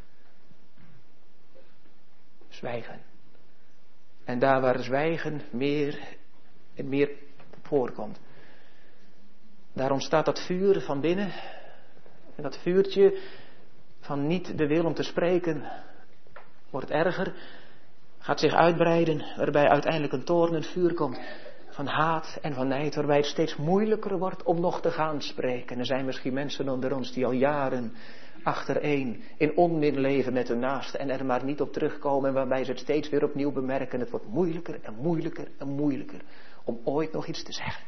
Zwijgen. En daar waar zwijgen meer en meer voorkomt. Daar ontstaat dat vuur van binnen. En dat vuurtje van niet de wil om te spreken wordt erger. Gaat zich uitbreiden, waarbij uiteindelijk een toornend vuur komt van haat en van nijd, waarbij het steeds moeilijker wordt om nog te gaan spreken. Er zijn misschien mensen onder ons die al jaren achtereen in onmin leven met hun naasten en er maar niet op terugkomen, en waarbij ze het steeds weer opnieuw bemerken. Het wordt moeilijker en moeilijker en moeilijker om ooit nog iets te zeggen.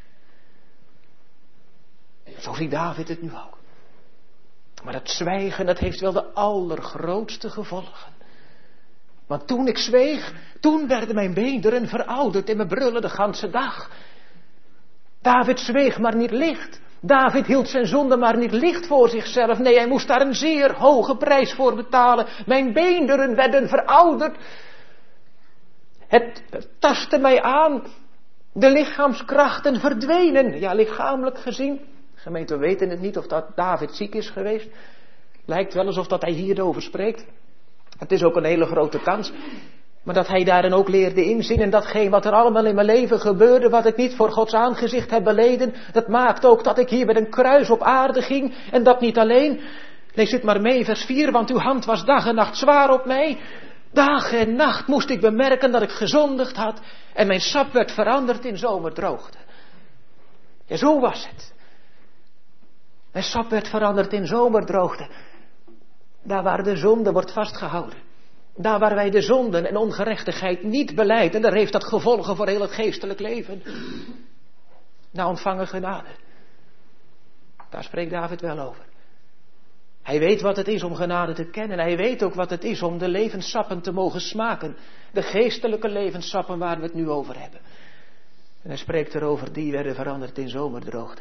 Zo ziet David het nu ook. Maar dat zwijgen, dat heeft wel de allergrootste gevolgen. Want toen ik zweeg, toen werden mijn beenderen verouderd en mijn brullen de ganse dag. David zweeg maar niet licht. David hield zijn zonde maar niet licht voor zichzelf. Nee, hij moest daar een zeer hoge prijs voor betalen. Mijn beenderen werden verouderd. Het tastte mij aan. De lichaamskrachten verdwenen. Ja, lichamelijk gezien. Gemeente, we weten het niet of dat David ziek is geweest. Lijkt wel alsof dat hij hierover spreekt. Het is ook een hele grote kans. Maar dat hij daarin ook leerde inzien. En datgene wat er allemaal in mijn leven gebeurde. Wat ik niet voor Gods aangezicht heb beleden. Dat maakt ook dat ik hier met een kruis op aarde ging. En dat niet alleen. Lees het maar mee, vers vier. Want uw hand was dag en nacht zwaar op mij. Dag en nacht moest ik bemerken dat ik gezondigd had. En mijn sap werd veranderd in zomerdroogte. Ja, zo was het. Mijn sap werd veranderd in zomerdroogte. Daar waar de zonde wordt vastgehouden. Daar waar wij de zonden en ongerechtigheid niet belijden. Daar heeft dat gevolgen voor heel het geestelijk leven. Nou, ontvangen genade. Daar spreekt David wel over. Hij weet wat het is om genade te kennen. Hij weet ook wat het is om de levenssappen te mogen smaken. De geestelijke levenssappen waar we het nu over hebben. En hij spreekt erover, die werden veranderd in zomerdroogte.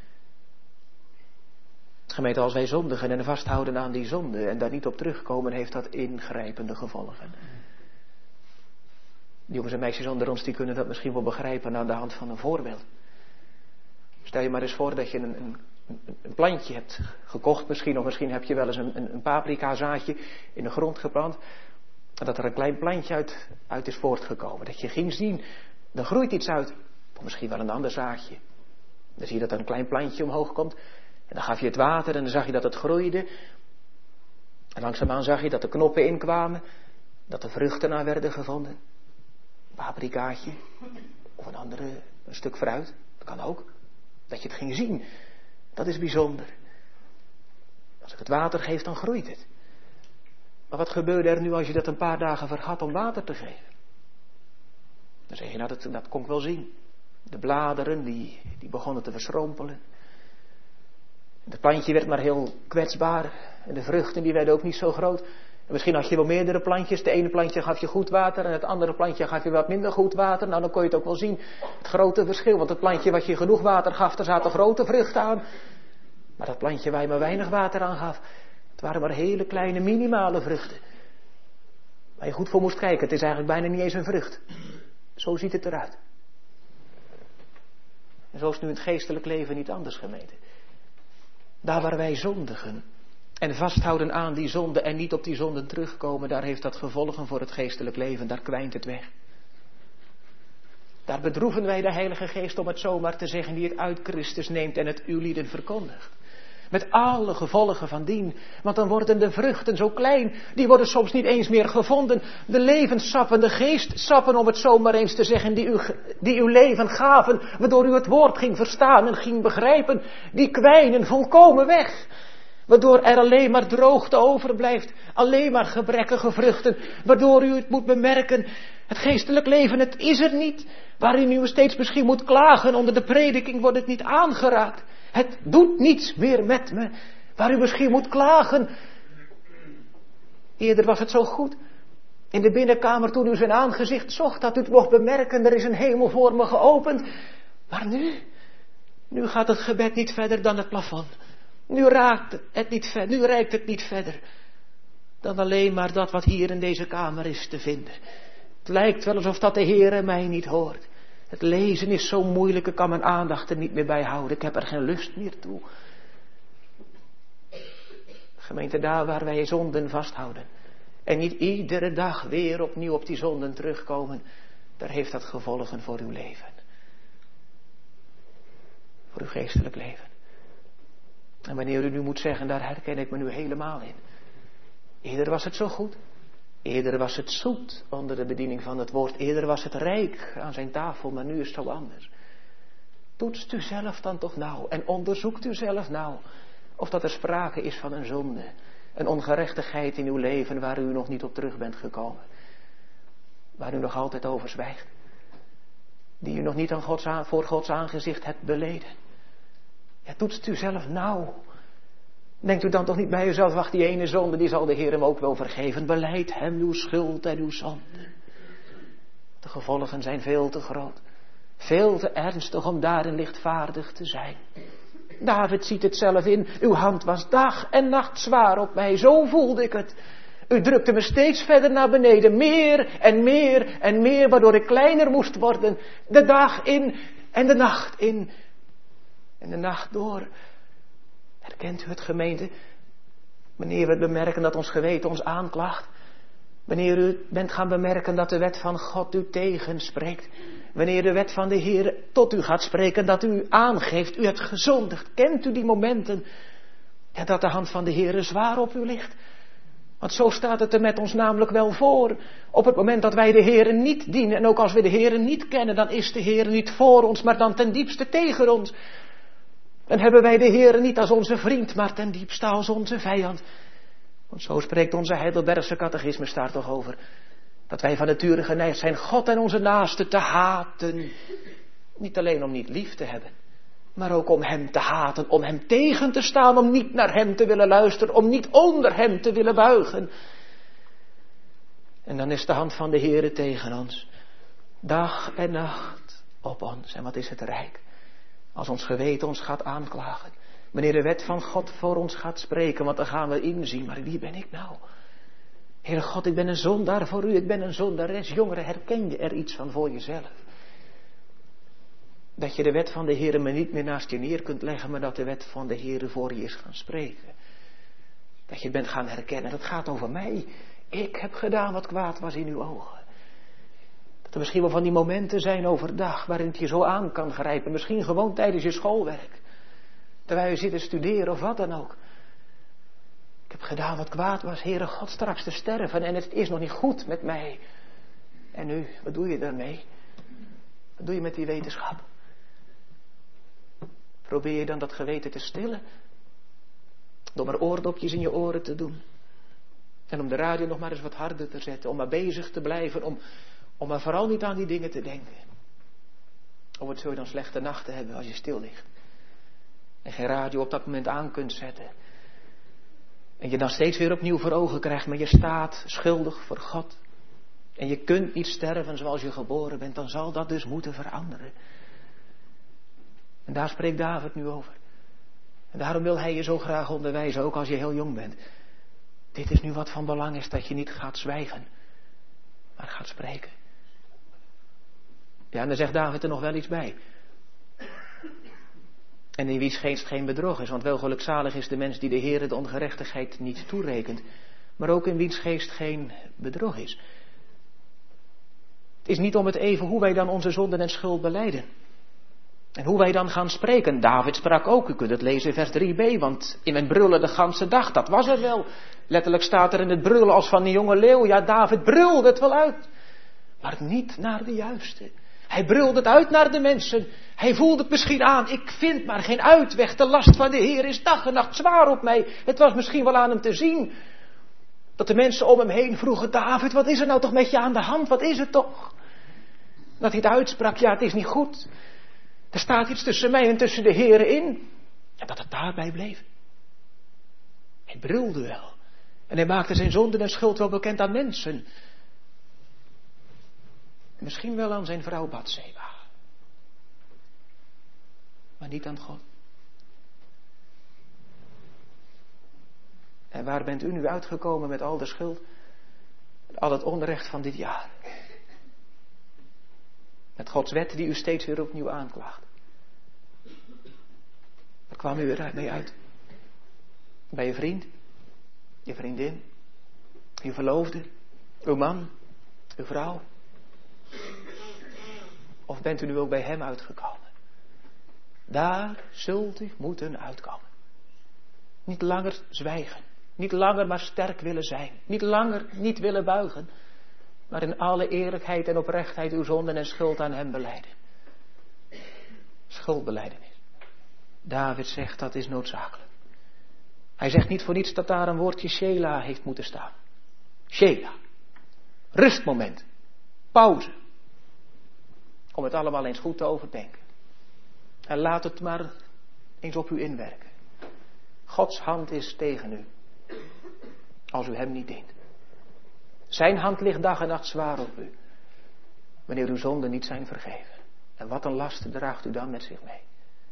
Gemeente, als wij zondigen en vasthouden aan die zonde en daar niet op terugkomen, heeft dat ingrijpende gevolgen. Jongens en meisjes onder ons, die kunnen dat misschien wel begrijpen aan de hand van een voorbeeld. Stel je maar eens voor dat je een, een, een plantje hebt gekocht misschien, of misschien heb je wel eens een, een, een paprika zaadje in de grond geplant. En dat er een klein plantje uit, uit is voortgekomen. Dat je ging zien, dan groeit iets uit. Of misschien wel een ander zaadje. Dan zie je dat er een klein plantje omhoog komt. En dan gaf je het water en dan zag je dat het groeide. En langzaamaan zag je dat er knoppen inkwamen. Dat er vruchten aan werden gevonden. Een paprikaatje. Of een andere, een stuk fruit. Dat kan ook. Dat je het ging zien. Dat is bijzonder. Als ik het water geef, dan groeit het. Maar wat gebeurde er nu als je dat een paar dagen vergat om water te geven? Dan zeg je, nou dat, dat kon ik wel zien. De bladeren die, die begonnen te verschrompelen. Het plantje werd maar heel kwetsbaar. En de vruchten die werden ook niet zo groot. En misschien had je wel meerdere plantjes. Het ene plantje gaf je goed water en het andere plantje gaf je wat minder goed water. Nou dan kon je het ook wel zien. Het grote verschil. Want het plantje wat je genoeg water gaf, daar zaten grote vruchten aan. Maar dat plantje waar je maar weinig water aan gaf, het waren maar hele kleine minimale vruchten. Waar je goed voor moest kijken. Het is eigenlijk bijna niet eens een vrucht. Zo ziet het eruit. En zo is nu in het geestelijk leven niet anders, gemeente. Daar waar wij zondigen en vasthouden aan die zonde en niet op die zonden terugkomen, daar heeft dat gevolgen voor het geestelijk leven, daar kwijnt het weg. Daar bedroeven wij de Heilige Geest, om het zomaar te zeggen, die het uit Christus neemt en het uw lieden verkondigt. Met alle gevolgen van dien. Want dan worden de vruchten zo klein. Die worden soms niet eens meer gevonden. De levenssappen, de geestsappen, om het zomaar eens te zeggen, die, u, die uw leven gaven. Waardoor u het woord ging verstaan en ging begrijpen. Die kwijnen volkomen weg. Waardoor er alleen maar droogte overblijft. Alleen maar gebrekkige vruchten. Waardoor u het moet bemerken. Het geestelijk leven, het is er niet. Waarin u steeds misschien moet klagen. Onder de prediking wordt het niet aangeraakt. Het doet niets meer met me. Waar u misschien moet klagen. Eerder was het zo goed. In de binnenkamer toen u zijn aangezicht zocht, dat u het mocht bemerken. Er is een hemel voor me geopend. Maar nu, nu gaat het gebed niet verder dan het plafond. Nu raakt het niet verder, nu reikt het niet verder. Dan alleen maar dat wat hier in deze kamer is te vinden. Het lijkt wel alsof dat de Heere mij niet hoort. Het lezen is zo moeilijk, ik kan mijn aandacht er niet meer bij houden. Ik heb er geen lust meer toe. Gemeente, daar waar wij zonden vasthouden. En niet iedere dag weer opnieuw op die zonden terugkomen. Daar heeft dat gevolgen voor uw leven. Voor uw geestelijk leven. En wanneer u nu moet zeggen, daar herken ik me nu helemaal in. Eerder was het zo goed. Eerder was het zoet onder de bediening van het woord. Eerder was het rijk aan zijn tafel, maar nu is het zo anders. Toetst u zelf dan toch nou en onderzoekt u zelf nou of dat er sprake is van een zonde. Een ongerechtigheid in uw leven waar u nog niet op terug bent gekomen. Waar u nog altijd over zwijgt. Die u nog niet aan Gods aan, voor Gods aangezicht hebt beleden. Ja, toetst u zelf nou. Denkt u dan toch niet bij uzelf, wacht, die ene zonde, die zal de Heer hem ook wel vergeven. Belijd hem uw schuld en uw zonde. De gevolgen zijn veel te groot. Veel te ernstig om daarin lichtvaardig te zijn. David ziet het zelf in. Uw hand was dag en nacht zwaar op mij. Zo voelde ik het. U drukte me steeds verder naar beneden. Meer en meer en meer, waardoor ik kleiner moest worden. De dag in en de nacht in. En de nacht door. Herkent u het, gemeente? Wanneer we bemerken dat ons geweten ons aanklaagt. Wanneer u bent gaan bemerken dat de wet van God u tegenspreekt. Wanneer de wet van de Heer tot u gaat spreken, dat u aangeeft, u hebt gezondigd. Kent u die momenten? Ja, dat de hand van de Heer zwaar op u ligt. Want zo staat het er met ons namelijk wel voor. Op het moment dat wij de Heer niet dienen, en ook als we de Heer niet kennen, dan is de Heer niet voor ons, maar dan ten diepste tegen ons. Dan hebben wij de Heer niet als onze vriend, maar ten diepste als onze vijand. Want zo spreekt onze Heidelbergse catechismus daar toch over. Dat wij van nature geneigd zijn God en onze naasten te haten. Niet alleen om niet lief te hebben, maar ook om hem te haten, om hem tegen te staan, om niet naar hem te willen luisteren, om niet onder hem te willen buigen. En dan is de hand van de Heere tegen ons. Dag en nacht op ons. En wat is het rijk? Als ons geweten ons gaat aanklagen. Wanneer de wet van God voor ons gaat spreken. Want dan gaan we inzien. Maar wie ben ik nou? Heere God, ik ben een zondaar voor u. Ik ben een zondares. Jongeren, herken je er iets van voor jezelf? Dat je de wet van de Heere maar niet meer naast je neer kunt leggen, maar dat de wet van de Heere voor je is gaan spreken. Dat je het bent gaan herkennen. Dat gaat over mij. Ik heb gedaan wat kwaad was in uw ogen. Dat er misschien wel van die momenten zijn overdag waarin het je zo aan kan grijpen. Misschien gewoon tijdens je schoolwerk. Terwijl je zit te studeren of wat dan ook. Ik heb gedaan wat kwaad was, Heere God, straks te sterven. En het is nog niet goed met mij. En nu, wat doe je daarmee? Wat doe je met die wetenschap? Probeer je dan dat geweten te stillen? Door maar oordopjes in je oren te doen. En om de radio nog maar eens wat harder te zetten. Om maar bezig te blijven. Om, om maar vooral niet aan die dingen te denken. Of wat zul je dan slechte nachten hebben als je stil ligt. En geen radio op dat moment aan kunt zetten. En je dan steeds weer opnieuw voor ogen krijgt. Maar je staat schuldig voor God. En je kunt niet sterven zoals je geboren bent. Dan zal dat dus moeten veranderen. En daar spreekt David nu over. En daarom wil hij je zo graag onderwijzen. Ook als je heel jong bent. Dit is nu wat van belang is. Dat je niet gaat zwijgen. Maar gaat spreken. Ja, en dan zegt David er nog wel iets bij. En in wiens geest geen bedrog is. Want wel gelukzalig is de mens die de Heere de ongerechtigheid niet toerekent. Maar ook in wiens geest geen bedrog is. Het is niet om het even hoe wij dan onze zonden en schuld belijden. En hoe wij dan gaan spreken. David sprak ook, u kunt het lezen in vers drie b. Want in mijn brullen de ganse dag, dat was er wel. Letterlijk staat er in het brullen als van een jonge leeuw. Ja, David brulde het wel uit. Maar niet naar de juiste. Hij brulde het uit naar de mensen. Hij voelde het misschien aan. Ik vind maar geen uitweg. De last van de Heer is dag en nacht zwaar op mij. Het was misschien wel aan hem te zien. Dat de mensen om hem heen vroegen. David, wat is er nou toch met je aan de hand? Wat is het toch? Dat hij het uitsprak. Ja, het is niet goed. Er staat iets tussen mij en tussen de Heere in. En dat het daarbij bleef. Hij brulde wel. En hij maakte zijn zonden en schuld wel bekend aan mensen. Misschien wel aan zijn vrouw Batseba. Maar niet aan God. En waar bent u nu uitgekomen met al de schuld? Met al het onrecht van dit jaar? Met Gods wet die u steeds weer opnieuw aanklaagt. Waar kwam u weer mee uit? Bij je vriend? Je vriendin? Je verloofde? Uw man? Uw vrouw? Of bent u nu ook bij hem uitgekomen? Daar zult u moeten uitkomen. Niet langer zwijgen. Niet langer maar sterk willen zijn. Niet langer niet willen buigen. Maar in alle eerlijkheid en oprechtheid uw zonden en schuld aan hem belijden. Schuldbelijdenis. David zegt dat is noodzakelijk. Hij zegt niet voor niets dat daar een woordje Shela heeft moeten staan. Shela. Rustmoment. Pauze. Om het allemaal eens goed te overdenken. En laat het maar eens op u inwerken. Gods hand is tegen u. Als u hem niet dient. Zijn hand ligt dag en nacht zwaar op u. Wanneer uw zonden niet zijn vergeven. En wat een last draagt u dan met zich mee.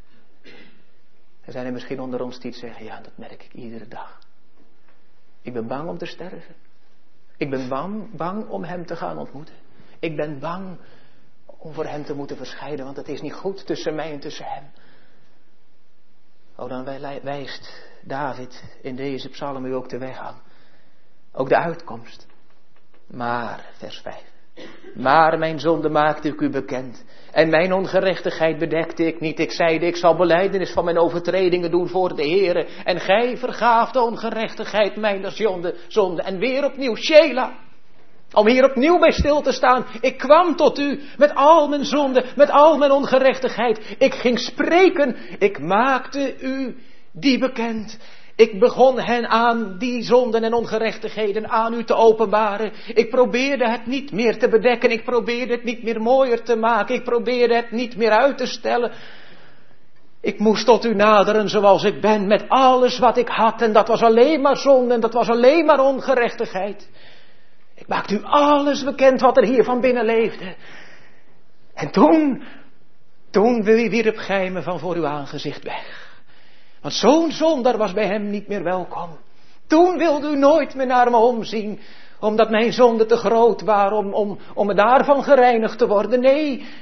Er zijn er misschien onder ons die zeggen, ja, dat merk ik iedere dag. Ik ben bang om te sterven. Ik ben bang, bang om hem te gaan ontmoeten. Ik ben bang om voor hem te moeten verscheiden, want het is niet goed tussen mij en tussen hem. O, dan wijst David in deze psalm u ook de weg aan. Ook de uitkomst. Maar, vers vijf. Maar mijn zonde maakte ik u bekend. En mijn ongerechtigheid bedekte ik niet. Ik zeide, ik zal belijdenis van mijn overtredingen doen voor de Heere. En gij vergaaft de ongerechtigheid mijner zonde. zonde. En weer opnieuw, Shela. Om hier opnieuw bij stil te staan. Ik kwam tot u met al mijn zonde, met al mijn ongerechtigheid. Ik ging spreken. Ik maakte u die bekend. Ik begon hen aan die zonden en ongerechtigheden aan u te openbaren. Ik probeerde het niet meer te bedekken. Ik probeerde het niet meer mooier te maken. Ik probeerde het niet meer uit te stellen. Ik moest tot u naderen zoals ik ben met alles wat ik had. En dat was alleen maar zonde en dat was alleen maar ongerechtigheid. Ik maakte u alles bekend wat er hier van binnen leefde. En toen, toen wierp gij me van voor uw aangezicht weg. Want zo'n zondaar was bij hem niet meer welkom. Toen wilde u nooit meer naar me omzien. Omdat mijn zonden te groot waren om, om, om me daarvan gereinigd te worden. Nee,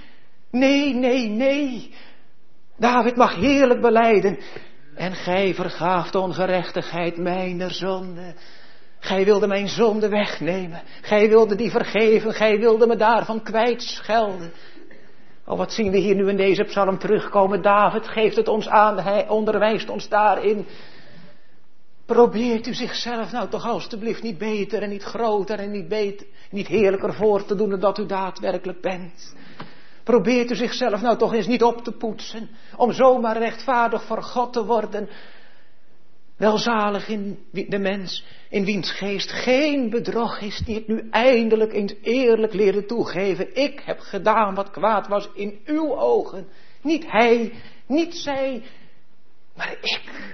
Nee, nee, nee. David mag heerlijk belijden. En gij vergaaft ongerechtigheid mijner zonde. Gij wilde mijn zonde wegnemen. Gij wilde die vergeven. Gij wilde me daarvan kwijtschelden. Oh, wat zien we hier nu in deze psalm terugkomen. David geeft het ons aan. Hij onderwijst ons daarin. Probeert u zichzelf nou toch alstublieft niet beter en niet groter en niet beter, niet heerlijker voor te doen dan dat u daadwerkelijk bent. Probeert u zichzelf nou toch eens niet op te poetsen, om zomaar rechtvaardig voor God te worden. Welzalig in de mens, in wiens geest geen bedrog is, die het nu eindelijk eens eerlijk leren toegeven. Ik heb gedaan wat kwaad was in uw ogen. Niet hij, niet zij, maar ik.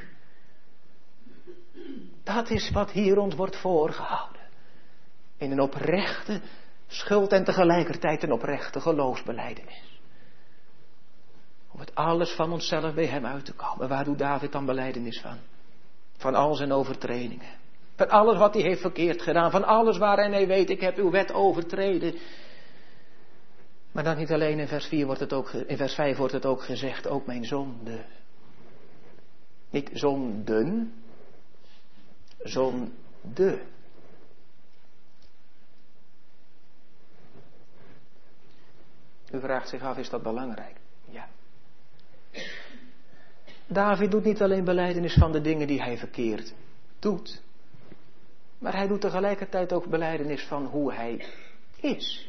Dat is wat hier ons wordt voorgehouden. In een oprechte schuld en tegelijkertijd een oprechte geloofsbelijdenis. Om het alles van onszelf bij hem uit te komen. Waar doet David dan belijdenis van? Van al zijn overtredingen. Van alles wat hij heeft verkeerd gedaan. Van alles waarin hij weet, ik heb uw wet overtreden. Maar dan niet alleen in vers vier wordt het ook, in vers vijf wordt het ook gezegd, ook mijn zonde. Niet zonden. Zonde. U vraagt zich af, is dat belangrijk? Ja. David doet niet alleen belijdenis van de dingen die hij verkeerd doet. Maar hij doet tegelijkertijd ook belijdenis van hoe hij is.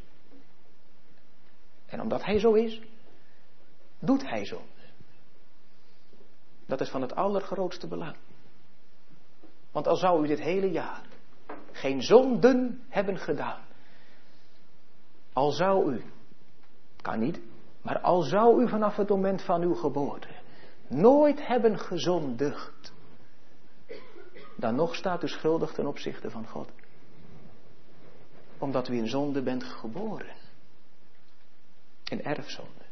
En omdat hij zo is, doet hij zo. Dat is van het allergrootste belang. Want al zou u dit hele jaar geen zonden hebben gedaan. Al zou u, kan niet, maar al zou u vanaf het moment van uw geboorte nooit hebben gezondigd. Dan nog staat u schuldig ten opzichte van God. Omdat u in zonde bent geboren. In erfzonde.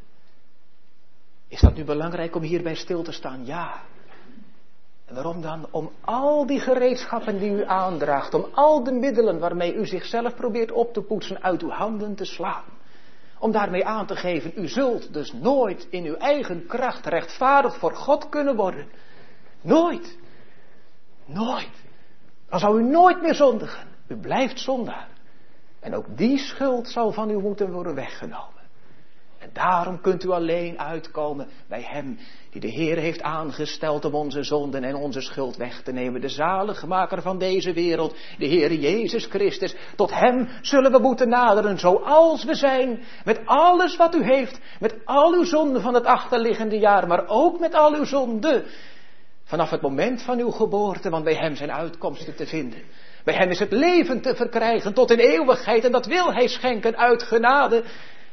Is dat nu belangrijk om hierbij stil te staan? Ja. En waarom dan? Om al die gereedschappen die u aandraagt, om al de middelen waarmee u zichzelf probeert op te poetsen uit uw handen te slaan. Om daarmee aan te geven, u zult dus nooit in uw eigen kracht rechtvaardig voor God kunnen worden. Nooit. Nooit. Dan zou u nooit meer zondigen. U blijft zondaar. En ook die schuld zal van u moeten worden weggenomen. En daarom kunt u alleen uitkomen bij hem die de Heer heeft aangesteld om onze zonden en onze schuld weg te nemen. De zaligmaker van deze wereld, de Heer Jezus Christus. Tot hem zullen we moeten naderen zoals we zijn. Met alles wat u heeft. Met al uw zonden van het achterliggende jaar. Maar ook met al uw zonden. Vanaf het moment van uw geboorte. Want bij hem zijn uitkomsten te vinden. Bij hem is het leven te verkrijgen tot in eeuwigheid. En dat wil hij schenken uit genade.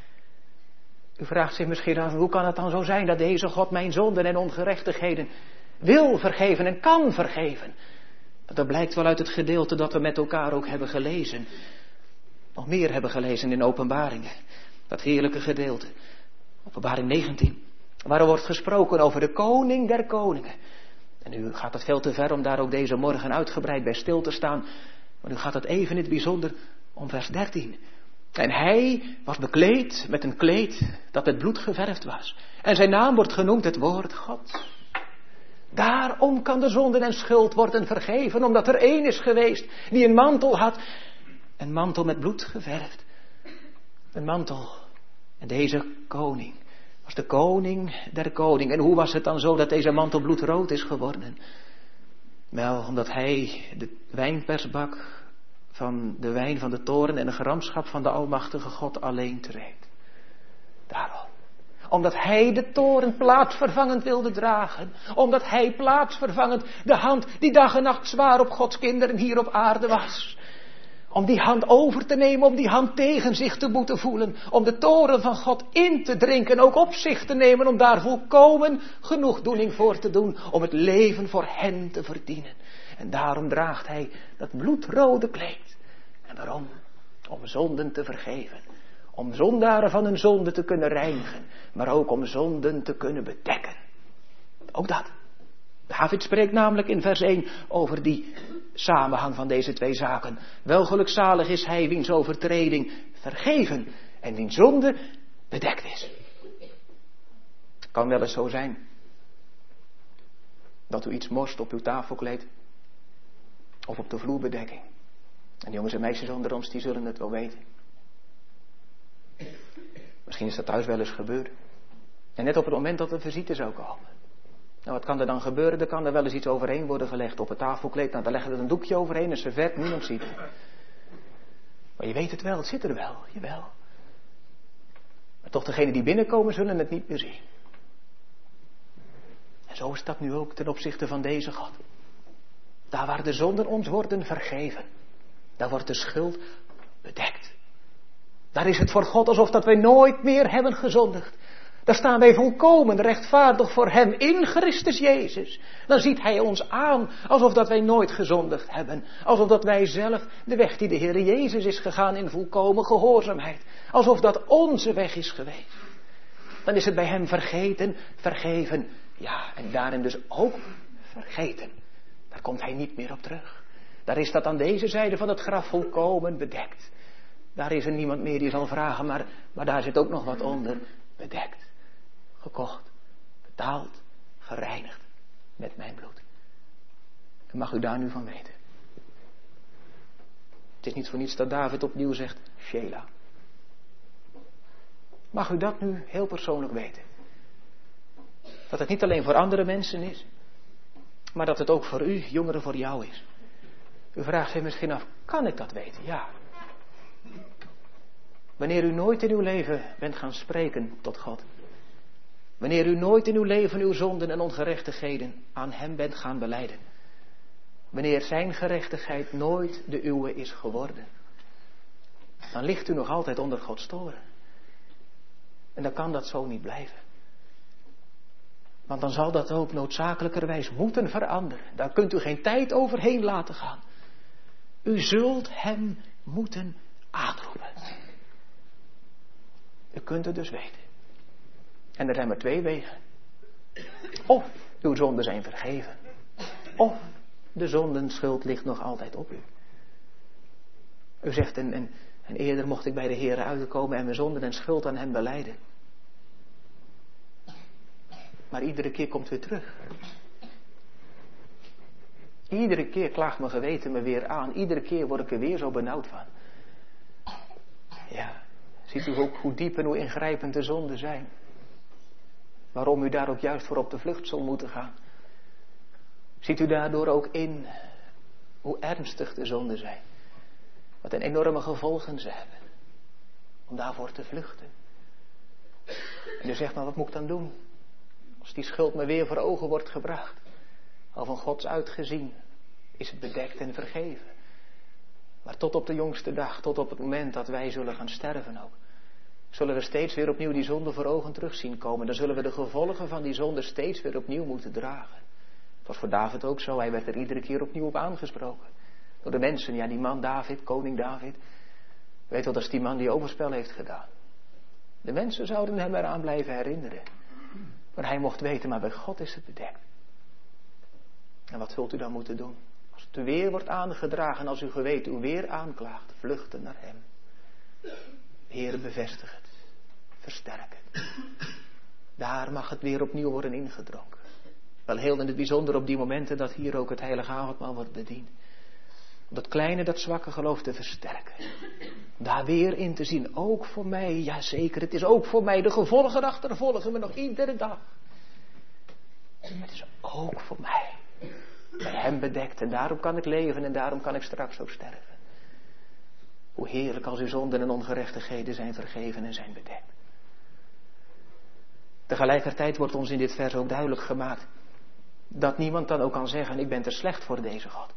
U vraagt zich misschien af, hoe kan het dan zo zijn dat deze God mijn zonden en ongerechtigheden wil vergeven en kan vergeven? Dat blijkt wel uit het gedeelte dat we met elkaar ook hebben gelezen. Nog meer hebben gelezen in Openbaringen. Dat heerlijke gedeelte. Openbaring negentien. Waar er wordt gesproken over de koning der koningen. En nu gaat het veel te ver om daar ook deze morgen uitgebreid bij stil te staan. Maar nu gaat het even in het bijzonder om vers dertien. En hij was bekleed met een kleed dat met bloed geverfd was. En zijn naam wordt genoemd het woord Gods. Daarom kan de zonde en schuld worden vergeven. Omdat er één is geweest die een mantel had. Een mantel met bloed geverfd. Een mantel. En deze koning was de koning der koning. En hoe was het dan zo dat deze mantel bloedrood is geworden? Wel, omdat hij de wijnpersbak van de wijn van de toorn en de gramschap van de almachtige God alleen treedt. Daarom. Omdat hij de toorn plaatsvervangend wilde dragen. Omdat hij plaatsvervangend de hand die dag en nacht zwaar op Gods kinderen hier op aarde was. Om die hand over te nemen, om die hand tegen zich te moeten voelen. Om de toorn van God in te drinken, ook op zich te nemen. Om daar volkomen genoegdoening voor te doen. Om het leven voor hen te verdienen. En daarom draagt hij dat bloedrode kleed. En waarom? Om zonden te vergeven. Om zondaren van hun zonde te kunnen reinigen. Maar ook om zonden te kunnen bedekken. Ook dat. David spreekt namelijk in vers één over die samenhang van deze twee zaken. Wel gelukzalig is hij wiens overtreding vergeven. En wiens zonde bedekt is. Het kan wel eens zo zijn dat u iets morst op uw tafelkleed of op de vloerbedekking. En jongens en meisjes onder ons, die zullen het wel weten. Misschien is dat thuis wel eens gebeurd. En net op het moment dat de visite zou komen. Nou, wat kan er dan gebeuren? Er kan er wel eens iets overheen worden gelegd op het tafelkleed. Nou, dan leggen we er een doekje overheen, een servet, niemand ziet het. Maar je weet het wel, het zit er wel, jawel. Maar toch degenen die binnenkomen zullen het niet meer zien. En zo is dat nu ook ten opzichte van deze God. Daar waar de zonden ons worden vergeven, daar wordt de schuld bedekt. Daar is het voor God alsof dat wij nooit meer hebben gezondigd. Daar staan wij volkomen rechtvaardig voor Hem in Christus Jezus. Dan ziet Hij ons aan alsof dat wij nooit gezondigd hebben. Alsof dat wij zelf de weg die de Heer Jezus is gegaan in volkomen gehoorzaamheid. Alsof dat onze weg is geweest. Dan is het bij Hem vergeten, vergeven. Ja, en daarin dus ook vergeten. Daar komt Hij niet meer op terug. Daar is dat aan deze zijde van het graf volkomen bedekt. Daar is er niemand meer die zal vragen, maar, maar daar zit ook nog wat onder. Bedekt, gekocht, betaald, gereinigd met mijn bloed. En mag u daar nu van weten. Het is niet voor niets dat David opnieuw zegt, Sheila. Mag u dat nu heel persoonlijk weten. Dat het niet alleen voor andere mensen is, maar dat het ook voor u, jongeren, voor jou is. U vraagt zich misschien af, kan ik dat weten? Ja. Wanneer u nooit in uw leven bent gaan spreken tot God. Wanneer u nooit in uw leven uw zonden en ongerechtigheden aan Hem bent gaan belijden. Wanneer zijn gerechtigheid nooit de uwe is geworden. Dan ligt u nog altijd onder Gods toren. En dan kan dat zo niet blijven. Want dan zal dat ook noodzakelijkerwijs moeten veranderen. Daar kunt u geen tijd overheen laten gaan. U zult Hem moeten aanroepen. U kunt het dus weten. En er zijn maar twee wegen. Of uw zonden zijn vergeven. Of de zondenschuld ligt nog altijd op u. U zegt, en, en, en eerder mocht ik bij de Heer uitkomen en mijn zonden en schuld aan Hem belijden. Maar iedere keer komt weer terug. Iedere keer klaagt mijn geweten me weer aan. Iedere keer word ik er weer zo benauwd van. Ja, ziet u ook hoe diep en hoe ingrijpend de zonden zijn. Waarom u daar ook juist voor op de vlucht zal moeten gaan. Ziet u daardoor ook in hoe ernstig de zonden zijn. Wat een enorme gevolgen ze hebben. Om daarvoor te vluchten. En u zegt, maar wat moet ik dan doen? Als die schuld me weer voor ogen wordt gebracht. Al van Gods uitgezien is het bedekt en vergeven. Maar tot op de jongste dag, tot op het moment dat wij zullen gaan sterven ook. Zullen we steeds weer opnieuw die zonde voor ogen terug zien komen. Dan zullen we de gevolgen van die zonde steeds weer opnieuw moeten dragen. Het was voor David ook zo. Hij werd er iedere keer opnieuw op aangesproken. Door de mensen. Ja, die man David, koning David. Weet wel, dat is die man die overspel heeft gedaan. De mensen zouden hem eraan blijven herinneren. Maar hij mocht weten, maar bij God is het bedekt. En wat zult u dan moeten doen? Als het u weer wordt aangedragen, als uw geweten u weer aanklaagt, vluchten naar Hem. Heer, bevestig het. Versterk het. Daar mag het weer opnieuw worden ingedronken. Wel heel in het bijzonder op die momenten dat hier ook het heilige avondmaal wordt bediend. Om dat kleine, dat zwakke geloof te versterken. Daar weer in te zien. Ook voor mij, ja zeker, het is ook voor mij. De gevolgen achtervolgen me nog iedere dag. Het is ook voor mij. Bij Hem bedekt. En daarom kan ik leven en daarom kan ik straks ook sterven. Hoe heerlijk als uw zonden en ongerechtigheden zijn vergeven en zijn bedekt. Tegelijkertijd wordt ons in dit vers ook duidelijk gemaakt. Dat niemand dan ook kan zeggen, ik ben te slecht voor deze God.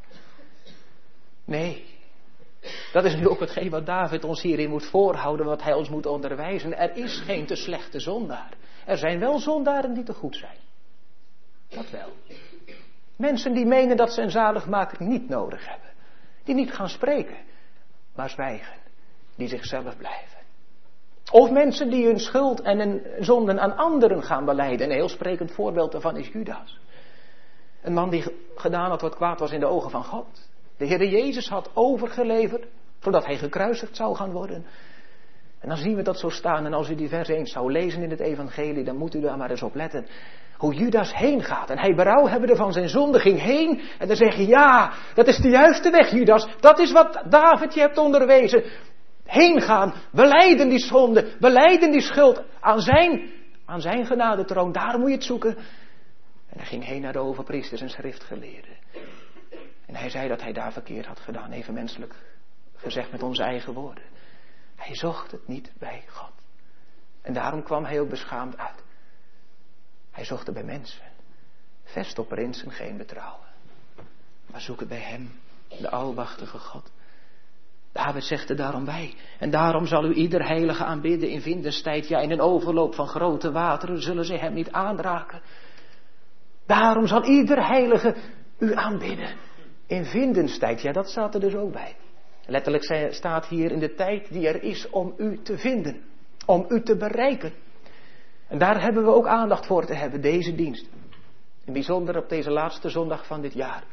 Nee. Dat is nu ook hetgeen wat David ons hierin moet voorhouden, wat hij ons moet onderwijzen. Er is geen te slechte zondaar. Er zijn wel zondaren die te goed zijn. Dat wel. Mensen die menen dat ze een zaligmaker niet nodig hebben. Die niet gaan spreken, maar zwijgen. Die zichzelf blijven. Of mensen die hun schuld en hun zonden aan anderen gaan belijden. Een heel sprekend voorbeeld daarvan is Judas. Een man die gedaan had wat kwaad was in de ogen van God. De Heer Jezus had overgeleverd, zodat hij gekruisigd zou gaan worden. En dan zien we dat zo staan. En als u die vers eens zou lezen in het evangelie, dan moet u daar maar eens op letten. Hoe Judas heen gaat. En hij berouw hebbende van zijn zonde ging heen. En dan zeg je, ja, dat is de juiste weg, Judas. Dat is wat David je hebt onderwezen. Heen gaan, belijden die zonde, belijden die schuld aan zijn, aan zijn genadetroon. Daar moet je het zoeken. En hij ging heen naar de overpriesters en schriftgeleerden. En hij zei dat hij daar verkeerd had gedaan, even menselijk gezegd met onze eigen woorden. Hij zocht het niet bij God. En daarom kwam hij ook beschaamd uit. Hij zocht het bij mensen. Vest op prinsen geen betrouwen. Maar zoek het bij hem, de almachtige God. David zegt er daarom bij. En daarom zal u ieder heilige aanbidden in vinderstijd. Ja, in een overloop van grote wateren zullen ze hem niet aanraken. Daarom zal ieder heilige u aanbidden in vindenstijd. Ja, dat staat er dus ook bij. Letterlijk staat hier in de tijd die er is om u te vinden. Om u te bereiken. En daar hebben we ook aandacht voor te hebben, deze dienst. In bijzonder op deze laatste zondag van dit jaar.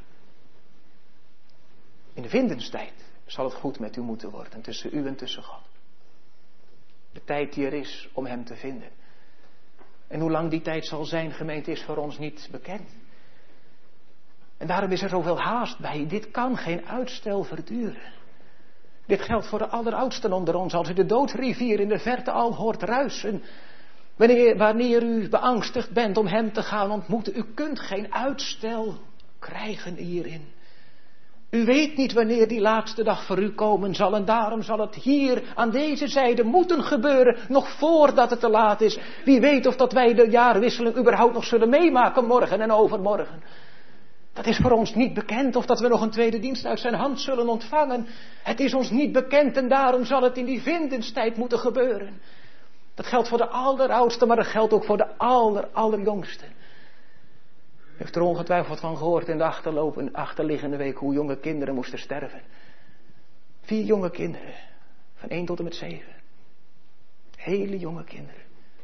In de vindenstijd zal het goed met u moeten worden, tussen u en tussen God. De tijd die er is om hem te vinden. En hoe lang die tijd zal zijn, gemeente, is voor ons niet bekend. En daarom is er zoveel haast bij. Dit kan geen uitstel verduren. Dit geldt voor de alleroudsten onder ons. Als u de doodrivier in de verte al hoort ruisen. Wanneer, wanneer u beangstigd bent om hem te gaan ontmoeten. U kunt geen uitstel krijgen hierin. U weet niet wanneer die laatste dag voor u komen zal. En daarom zal het hier aan deze zijde moeten gebeuren. Nog voordat het te laat is. Wie weet of dat wij de jaarwisseling überhaupt nog zullen meemaken morgen en overmorgen. Dat is voor ons niet bekend. Of dat we nog een tweede dienst uit zijn hand zullen ontvangen. Het is ons niet bekend en daarom zal het in die vindenstijd moeten gebeuren. Dat geldt voor de alleroudste, maar dat geldt ook voor de aller, allerjongste. U heeft er ongetwijfeld van gehoord in de achterlopen, achterliggende week hoe jonge kinderen moesten sterven. Vier jonge kinderen. Van één tot en met zeven. Hele jonge kinderen.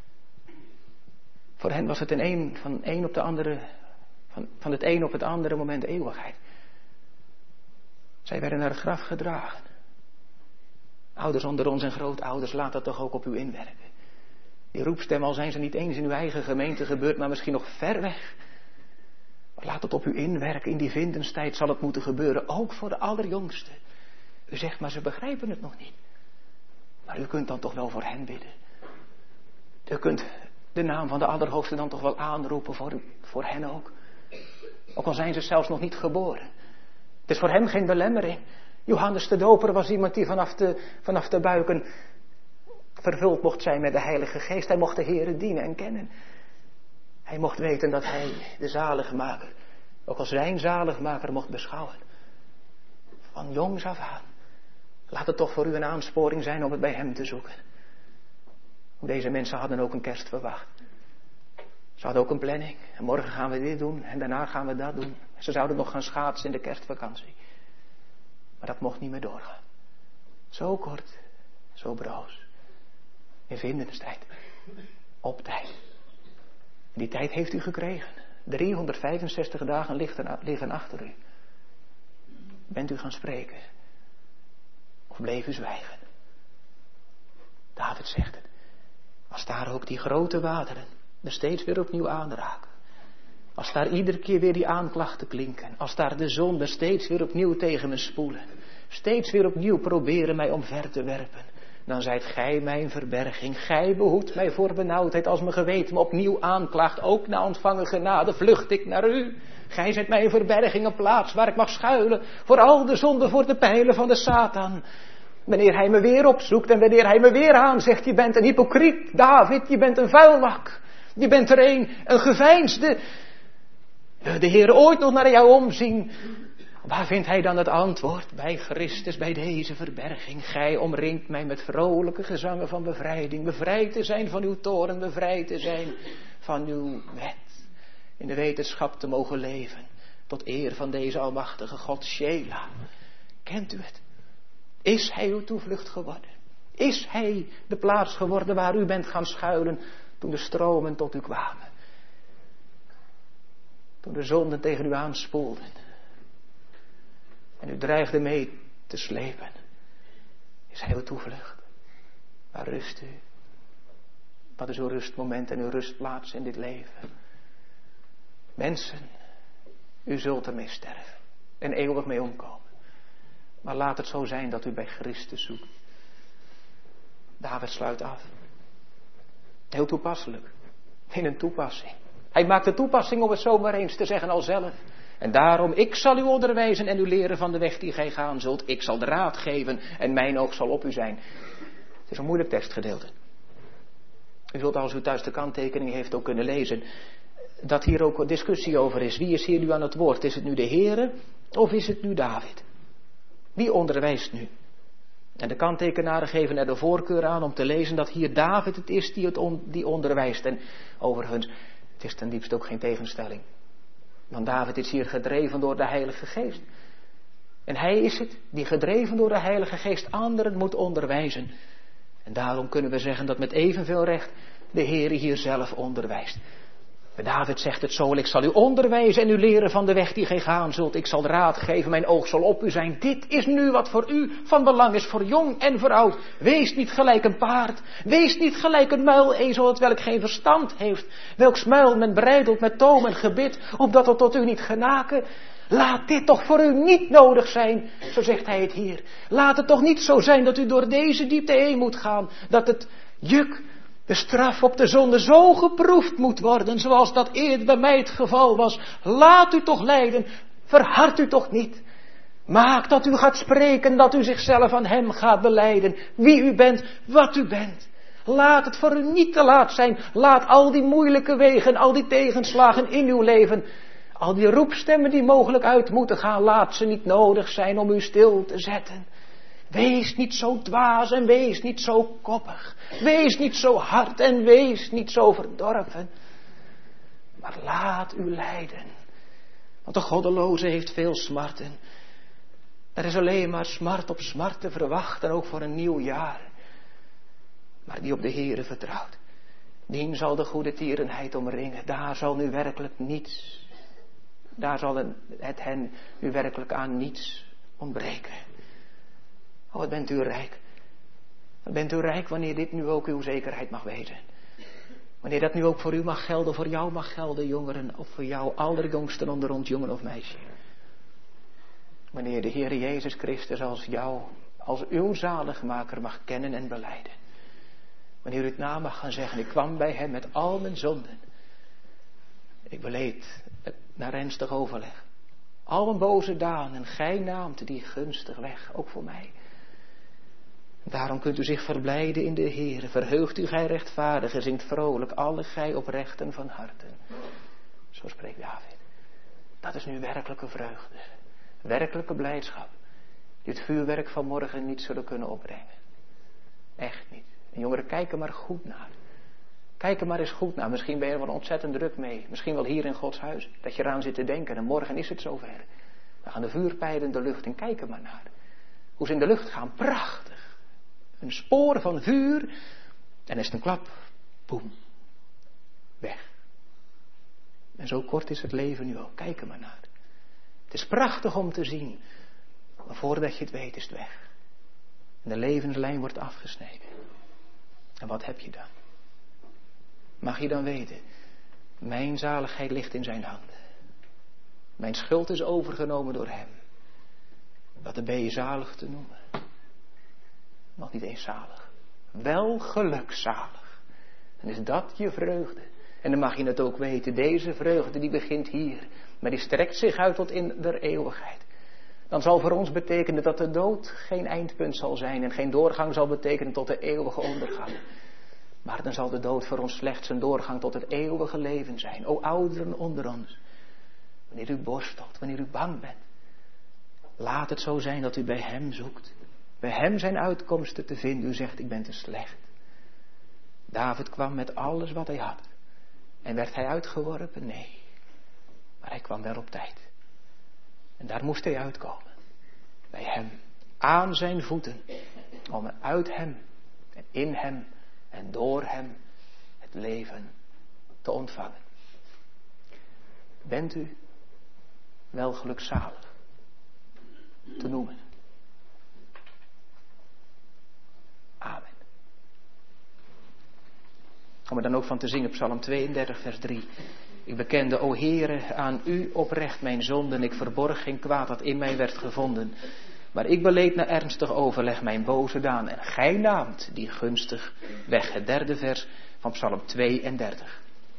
Voor hen was het in één, van, één op de andere, van, van het een op het andere moment eeuwigheid. Zij werden naar het graf gedragen. Ouders onder ons en grootouders, laat dat toch ook op u inwerken. Die roepstem, al zijn ze niet eens in uw eigen gemeente gebeurd, maar misschien nog ver weg. Maar laat het op u inwerken. In die vindenstijd zal het moeten gebeuren. Ook voor de allerjongsten. U zegt, maar ze begrijpen het nog niet. Maar u kunt dan toch wel voor hen bidden. U kunt de naam van de Allerhoogste dan toch wel aanroepen voor, voor hen ook. Ook al zijn ze zelfs nog niet geboren. Het is voor hem geen belemmering. Johannes de Doper was iemand die vanaf de, vanaf de buiken vervuld mocht zijn met de Heilige Geest. Hij mocht de Heere dienen en kennen. Hij mocht weten dat hij de zaligmaker, ook als zijn zaligmaker, mocht beschouwen. Van jongs af aan. Laat het toch voor u een aansporing zijn om het bij hem te zoeken. Deze mensen hadden ook een kerst verwacht. Ze hadden ook een planning. En morgen gaan we dit doen en daarna gaan we dat doen. Ze zouden nog gaan schaatsen in de kerstvakantie. Maar dat mocht niet meer doorgaan. Zo kort, zo broos. In vindenstijd. Op tijd. En die tijd heeft u gekregen. driehonderdvijfenzestig dagen liggen achter u. Bent u gaan spreken? Of bleef u zwijgen? David zegt het. Als daar ook die grote wateren er steeds weer opnieuw aanraken. Als daar iedere keer weer die aanklachten klinken. Als daar de zonden steeds weer opnieuw tegen me spoelen. Steeds weer opnieuw proberen mij omver te werpen. Dan zijt gij mijn verberging. Gij behoedt mij voor benauwdheid. Als mijn geweten me opnieuw aanklaagt. Ook na ontvangen genade vlucht ik naar u. Gij zijt mijn verberging, een plaats waar ik mag schuilen. Voor al de zonden, voor de pijlen van de Satan. Wanneer hij me weer opzoekt en wanneer hij me weer aanzegt. Je bent een hypocriet, David. Je bent een vuilbak. Je bent er een, een geveinsde. De Heer ooit nog naar jou omzien. Waar vindt hij dan het antwoord? Bij Christus, bij deze verberging. Gij omringt mij met vrolijke gezangen van bevrijding. Bevrijd te zijn van uw toorn, bevrijd te zijn van uw wet. In de wetenschap te mogen leven. Tot eer van deze almachtige God, Shela. Kent u het? Is hij uw toevlucht geworden? Is hij de plaats geworden waar u bent gaan schuilen toen de stromen tot u kwamen? Toen de zonden tegen u aanspoelden. En u dreigde mee te slepen. Is hij uw toevlucht? Waar rust u? Wat is uw rustmoment en uw rustplaats in dit leven? Mensen, u zult ermee sterven en eeuwig mee omkomen. Maar laat het zo zijn dat u bij Christus zoekt. David sluit af. Heel toepasselijk. In een toepassing. Hij maakt de toepassing om het zomaar eens te zeggen al zelf. En daarom, ik zal u onderwijzen en u leren van de weg die gij gaan zult. Ik zal de raad geven en mijn oog zal op u zijn. Het is een moeilijk tekstgedeelte. U zult als u thuis de kanttekening heeft ook kunnen lezen, dat hier ook een discussie over is. Wie is hier nu aan het woord? Is het nu de Heere of is het nu David? Wie onderwijst nu? En de kanttekenaren geven er de voorkeur aan om te lezen dat hier David het is die het on, die onderwijst. En overigens, het is ten diepste ook geen tegenstelling. Want David is hier gedreven door de Heilige Geest. En hij is het die gedreven door de Heilige Geest anderen moet onderwijzen. En daarom kunnen we zeggen dat met evenveel recht de Heere hier zelf onderwijst. Maar David zegt het zo, ik zal u onderwijzen en u leren van de weg die gij gaan zult. Ik zal raad geven, mijn oog zal op u zijn. Dit is nu wat voor u van belang is, voor jong en voor oud. Wees niet gelijk een paard. Wees niet gelijk een muilezel, het welk geen verstand heeft. Welks muil men breidelt met toom en gebit, opdat het tot u niet genaken. Laat dit toch voor u niet nodig zijn, zo zegt hij het hier. Laat het toch niet zo zijn dat u door deze diepte heen moet gaan, dat het juk, de straf op de zonde zo geproefd moet worden, zoals dat eerder bij mij het geval was. Laat u toch lijden, verhard u toch niet. Maak dat u gaat spreken, dat u zichzelf aan hem gaat belijden, wie u bent, wat u bent. Laat het voor u niet te laat zijn. Laat al die moeilijke wegen, al die tegenslagen in uw leven, al die roepstemmen die mogelijk uit moeten gaan, laat ze niet nodig zijn om u stil te zetten. Wees niet zo dwaas en wees niet zo koppig. Wees niet zo hard en wees niet zo verdorven. Maar laat u lijden. Want de goddeloze heeft veel smarten. Er is alleen maar smart op smart te verwachten, ook voor een nieuw jaar. Maar die op de Heere vertrouwt, dien zal de goede tierenheid omringen. Daar zal nu werkelijk niets, daar zal het hen nu werkelijk aan niets ontbreken. Oh, wat bent u rijk. Wat bent u rijk wanneer dit nu ook uw zekerheid mag wezen. Wanneer dat nu ook voor u mag gelden, voor jou mag gelden, jongeren, of voor jou allerjongsten onder ons, jongen of meisje. Wanneer de Heer Jezus Christus als jou, als uw zaligmaker mag kennen en belijden. Wanneer u het na mag gaan zeggen, ik kwam bij hem met al mijn zonden. Ik beleed het naar ernstig overleg. Al mijn boze daden en gij naamt die gunstig weg, ook voor mij. Daarom kunt u zich verblijden in de Heere. Verheugt u gij rechtvaardigen, zingt vrolijk, alle gij oprechten van harten. Zo spreekt David. Dat is nu werkelijke vreugde. Werkelijke blijdschap. Die het vuurwerk van morgen niet zullen kunnen opbrengen. Echt niet. En jongeren, kijk er maar goed naar. Kijk er maar eens goed naar. Misschien ben je er wel ontzettend druk mee. Misschien wel hier in Gods huis. Dat je eraan zit te denken. En morgen is het zover. Dan gaan de vuurpijlen de lucht in. Kijk er maar naar. Hoe ze in de lucht gaan. Prachtig. Een spoor van vuur. En is het een klap. Boem. Weg. En zo kort is het leven nu al. Kijk er maar naar. Het is prachtig om te zien. Maar voordat je het weet is het weg. En de levenslijn wordt afgesneden. En wat heb je dan? Mag je dan weten, mijn zaligheid ligt in zijn handen. Mijn schuld is overgenomen door hem. Wat ben je zalig te noemen? Nog niet eens zalig. Wel gelukzalig. En is dat je vreugde? En dan mag je het ook weten, deze vreugde die begint hier. Maar die strekt zich uit tot in der eeuwigheid. Dan zal voor ons betekenen dat de dood geen eindpunt zal zijn. En geen doorgang zal betekenen tot de eeuwige ondergang. Maar dan zal de dood voor ons slechts een doorgang tot het eeuwige leven zijn. O ouderen onder ons. Wanneer u borstelt, wanneer u bang bent. Laat het zo zijn dat u bij hem zoekt. Bij hem zijn uitkomsten te vinden. U zegt, ik ben te slecht. David kwam met alles wat hij had. En werd hij uitgeworpen? Nee. Maar hij kwam wel op tijd. En daar moest hij uitkomen. Bij hem. Aan zijn voeten. Om uit hem. En in hem. En door hem. Het leven te ontvangen. Bent u wel gelukzalig te noemen? Amen. Om er dan ook van te zingen, Psalm tweeëndertig, vers drie. Ik bekende, o Heere, aan u oprecht mijn zonden. Ik verborg geen kwaad dat in mij werd gevonden. Maar ik beleed na ernstig overleg mijn boze daan. En gij naamt die gunstig weg. Het derde vers van Psalm tweeëndertig.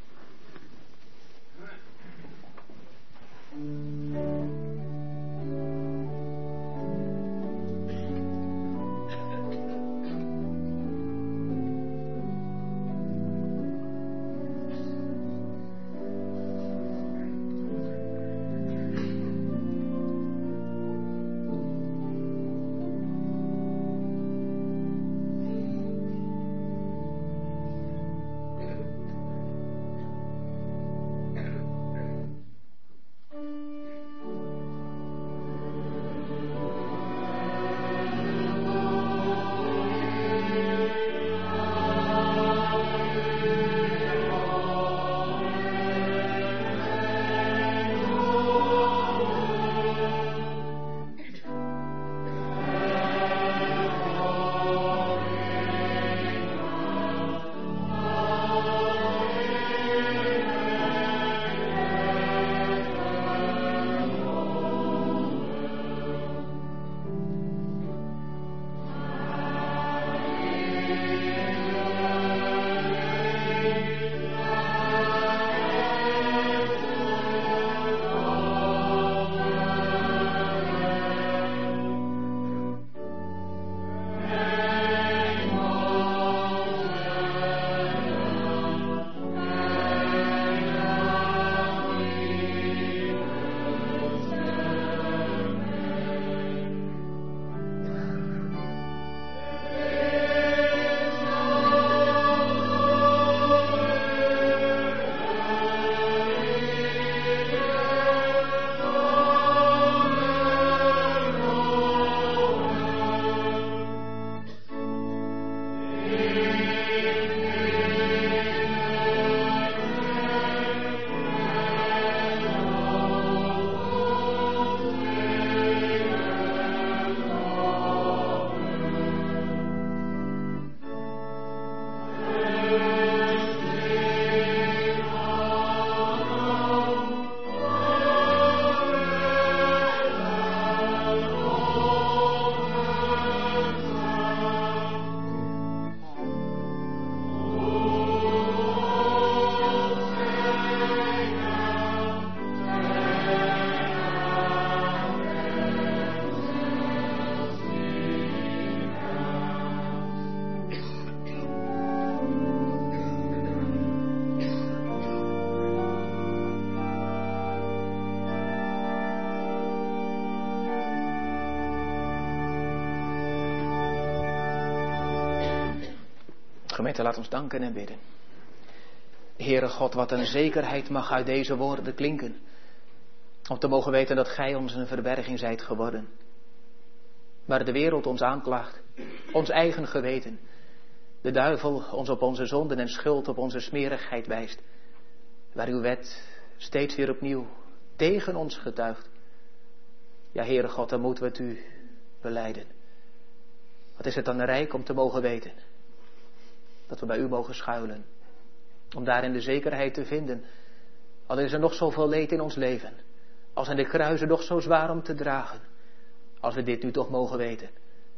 Gemeente, laat ons danken en bidden. Heere God, wat een zekerheid mag uit deze woorden klinken. Om te mogen weten dat gij ons een verberging zijt geworden. Waar de wereld ons aanklaagt, ons eigen geweten. De duivel ons op onze zonden en schuld, op onze smerigheid wijst. Waar uw wet steeds weer opnieuw tegen ons getuigt. Ja, Heere God, dan moeten we het u belijden. Wat is het dan rijk om te mogen weten dat we bij u mogen schuilen. Om daarin de zekerheid te vinden. Al is er nog zoveel leed in ons leven. Als zijn de kruizen nog zo zwaar om te dragen. Als we dit nu toch mogen weten.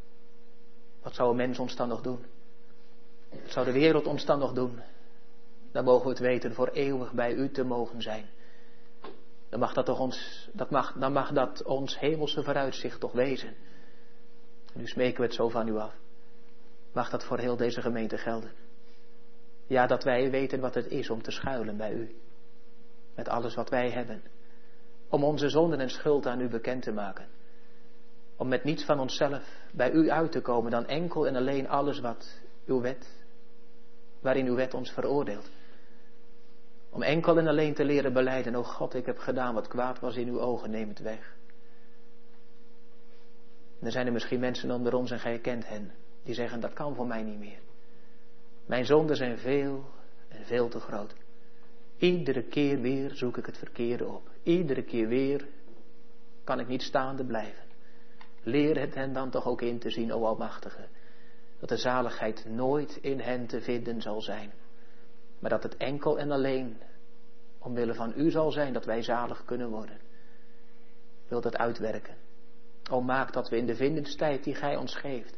Wat zou een mens ons dan nog doen? Wat zou de wereld ons dan nog doen? Dan mogen we het weten voor eeuwig bij u te mogen zijn. Dan mag dat toch ons, dat mag, dan mag dat ons hemelse vooruitzicht toch wezen. En nu smeken we het zo van u af. Mag dat voor heel deze gemeente gelden. Ja, dat wij weten wat het is om te schuilen bij u. Met alles wat wij hebben. Om onze zonden en schuld aan u bekend te maken. Om met niets van onszelf bij u uit te komen dan enkel en alleen alles wat uw wet, waarin uw wet ons veroordeelt. Om enkel en alleen te leren belijden, o God, ik heb gedaan wat kwaad was in uw ogen, neem het weg. En er zijn er misschien mensen onder ons, en gij kent hen, die zeggen, dat kan voor mij niet meer. Mijn zonden zijn veel en veel te groot. Iedere keer weer zoek ik het verkeerde op. Iedere keer weer kan ik niet staande blijven. Leer het hen dan toch ook in te zien, o Almachtige, dat de zaligheid nooit in hen te vinden zal zijn. Maar dat het enkel en alleen omwille van u zal zijn dat wij zalig kunnen worden. Wilt het uitwerken. O, maak dat we in de vindenstijd die gij ons geeft,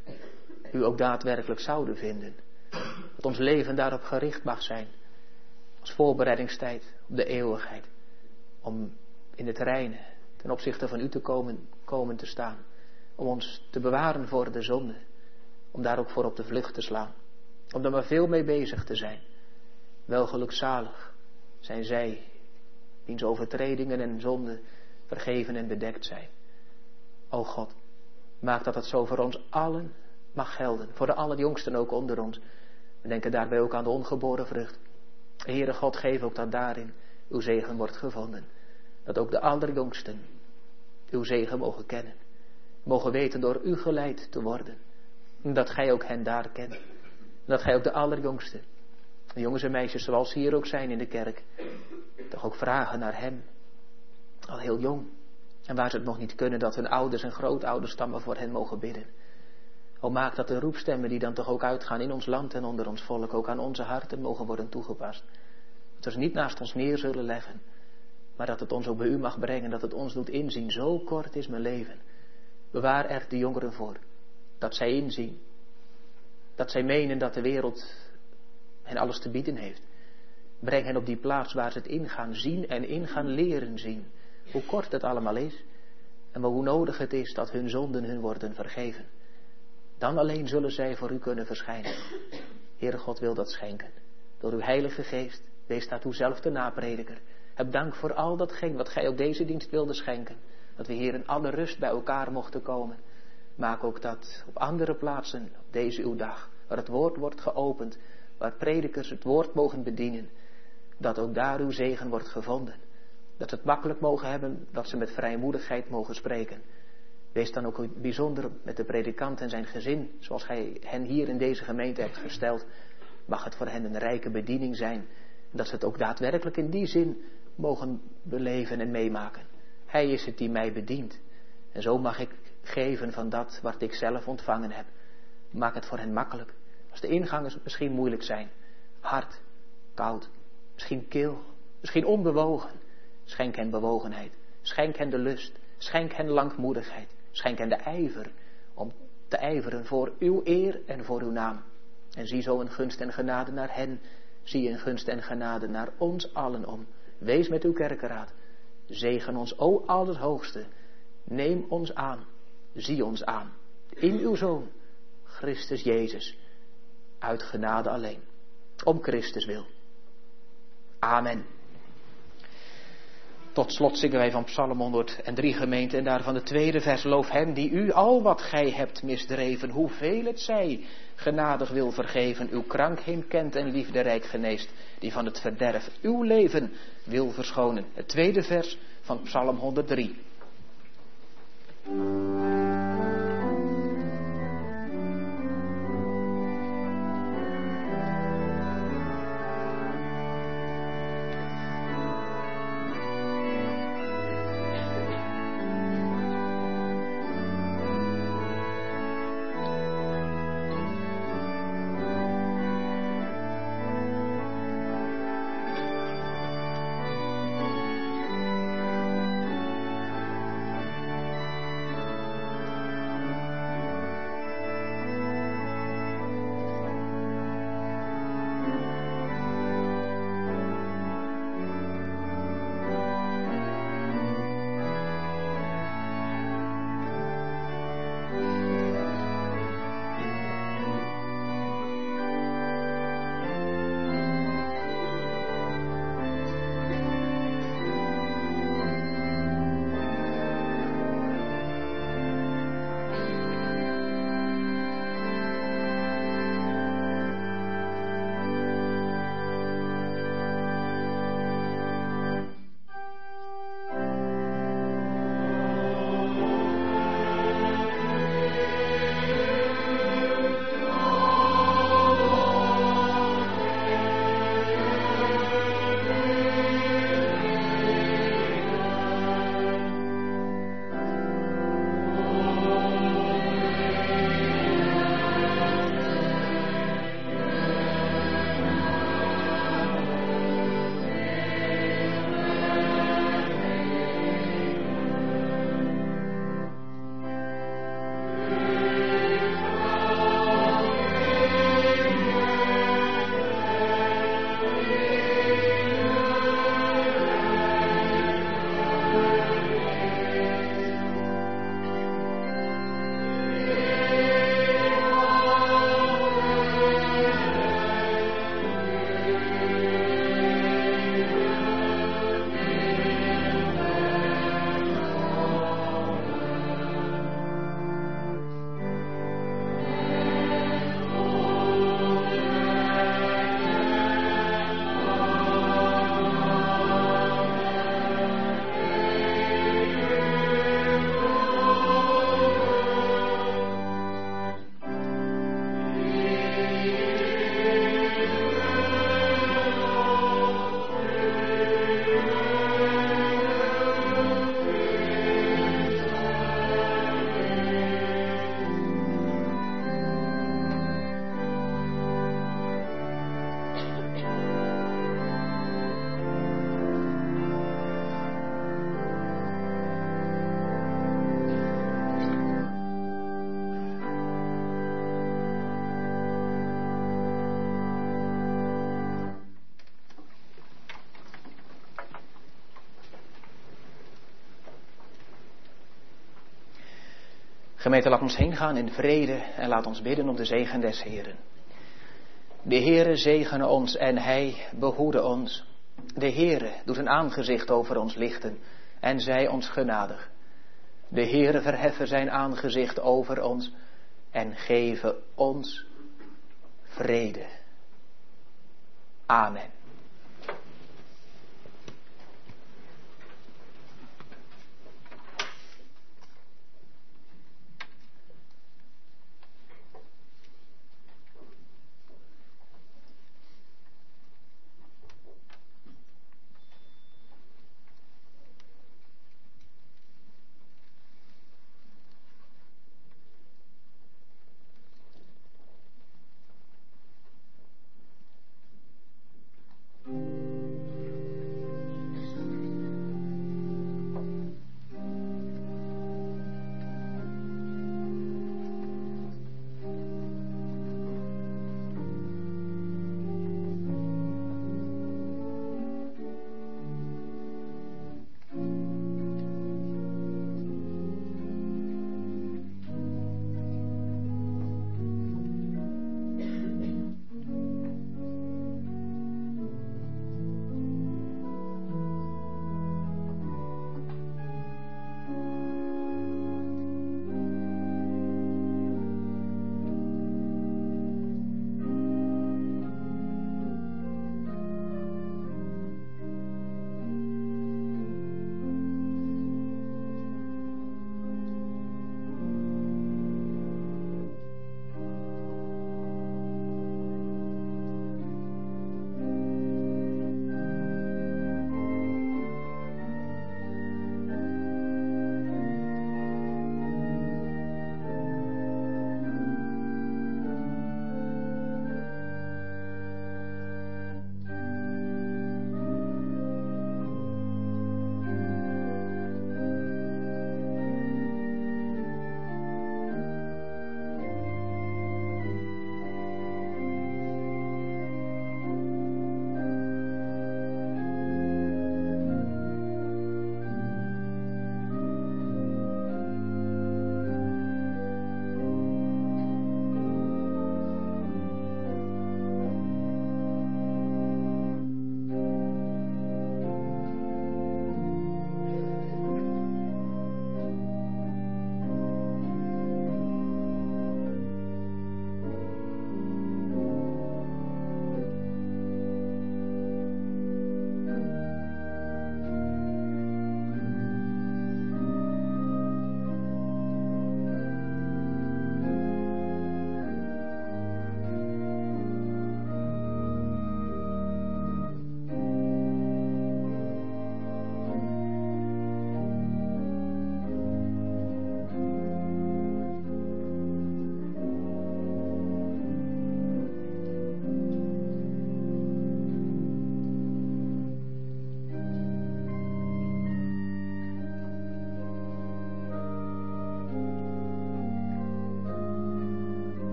u ook daadwerkelijk zouden vinden. Dat ons leven daarop gericht mag zijn. Als voorbereidingstijd op de eeuwigheid. Om in het reine ten opzichte van u te komen, komen te staan. Om ons te bewaren voor de zonde. Om daar ook voor op de vlucht te slaan. Om er maar veel mee bezig te zijn. Wel gelukzalig zijn zij, wiens overtredingen en zonden vergeven en bedekt zijn. O God, maak dat het zo voor ons allen mag gelden. Voor de allerjongsten ook onder ons. We denken daarbij ook aan de ongeboren vrucht. Heere God, geef ook dat daarin uw zegen wordt gevonden. Dat ook de allerjongsten uw zegen mogen kennen. Mogen weten door u geleid te worden. En dat gij ook hen daar kent. En dat gij ook de allerjongsten, de jongens en meisjes zoals hier ook zijn in de kerk, toch ook vragen naar hem. Al heel jong. En waar ze het nog niet kunnen, dat hun ouders en grootouders dan maar voor hen mogen bidden. O, maak dat de roepstemmen die dan toch ook uitgaan in ons land en onder ons volk ook aan onze harten mogen worden toegepast. Dat we ze niet naast ons neer zullen leggen, maar dat het ons ook bij u mag brengen, dat het ons doet inzien. Zo kort is mijn leven. Bewaar er de jongeren voor. Dat zij inzien. Dat zij menen dat de wereld hen alles te bieden heeft. Breng hen op die plaats waar ze het in gaan zien en in gaan leren zien. Hoe kort het allemaal is. En hoe nodig het is dat hun zonden hun worden vergeven. Dan alleen zullen zij voor u kunnen verschijnen. Heere God wil dat schenken. Door uw heilige geest. Wees daartoe zelf de naprediker. Heb dank voor al datgene wat gij op deze dienst wilde schenken. Dat we hier in alle rust bij elkaar mochten komen. Maak ook dat op andere plaatsen op deze uw dag. Waar het woord wordt geopend. Waar predikers het woord mogen bedienen. Dat ook daar uw zegen wordt gevonden. Dat ze het makkelijk mogen hebben. Dat ze met vrijmoedigheid mogen spreken. Wees dan ook bijzonder met de predikant en zijn gezin. Zoals gij hen hier in deze gemeente hebt gesteld. Mag het voor hen een rijke bediening zijn. Dat ze het ook daadwerkelijk in die zin mogen beleven en meemaken. Hij is het die mij bedient. En zo mag ik geven van dat wat ik zelf ontvangen heb. Maak het voor hen makkelijk. Als de ingangen misschien moeilijk zijn. Hard, koud, misschien kil, misschien onbewogen. Schenk hen bewogenheid. Schenk hen de lust. Schenk hen langmoedigheid. Schenk hen de ijver om te ijveren voor uw eer en voor uw naam. En zie zo een gunst en genade naar hen. Zie een gunst en genade naar ons allen om. Wees met uw kerkeraad. Zegen ons, o Allerhoogste. Neem ons aan. Zie ons aan. In uw Zoon, Christus Jezus. Uit genade alleen. Om Christus wil. Amen. Tot slot zingen wij van Psalm honderddrie gemeente en daarvan de tweede vers. Loof hem die u al wat gij hebt misdreven, hoeveel het zij, genadig wil vergeven. Uw krankheid kent en liefderijk geneest, die van het verderf uw leven wil verschonen. Het tweede vers van Psalm honderddrie. Gemeente, laat ons heen gaan in vrede en laat ons bidden om de zegen des Heeren. De Heere zegene ons en Hij behoede ons. De Heere doet zijn aangezicht over ons lichten en zij ons genadig. De Heere verheffen zijn aangezicht over ons en geven ons vrede. Amen.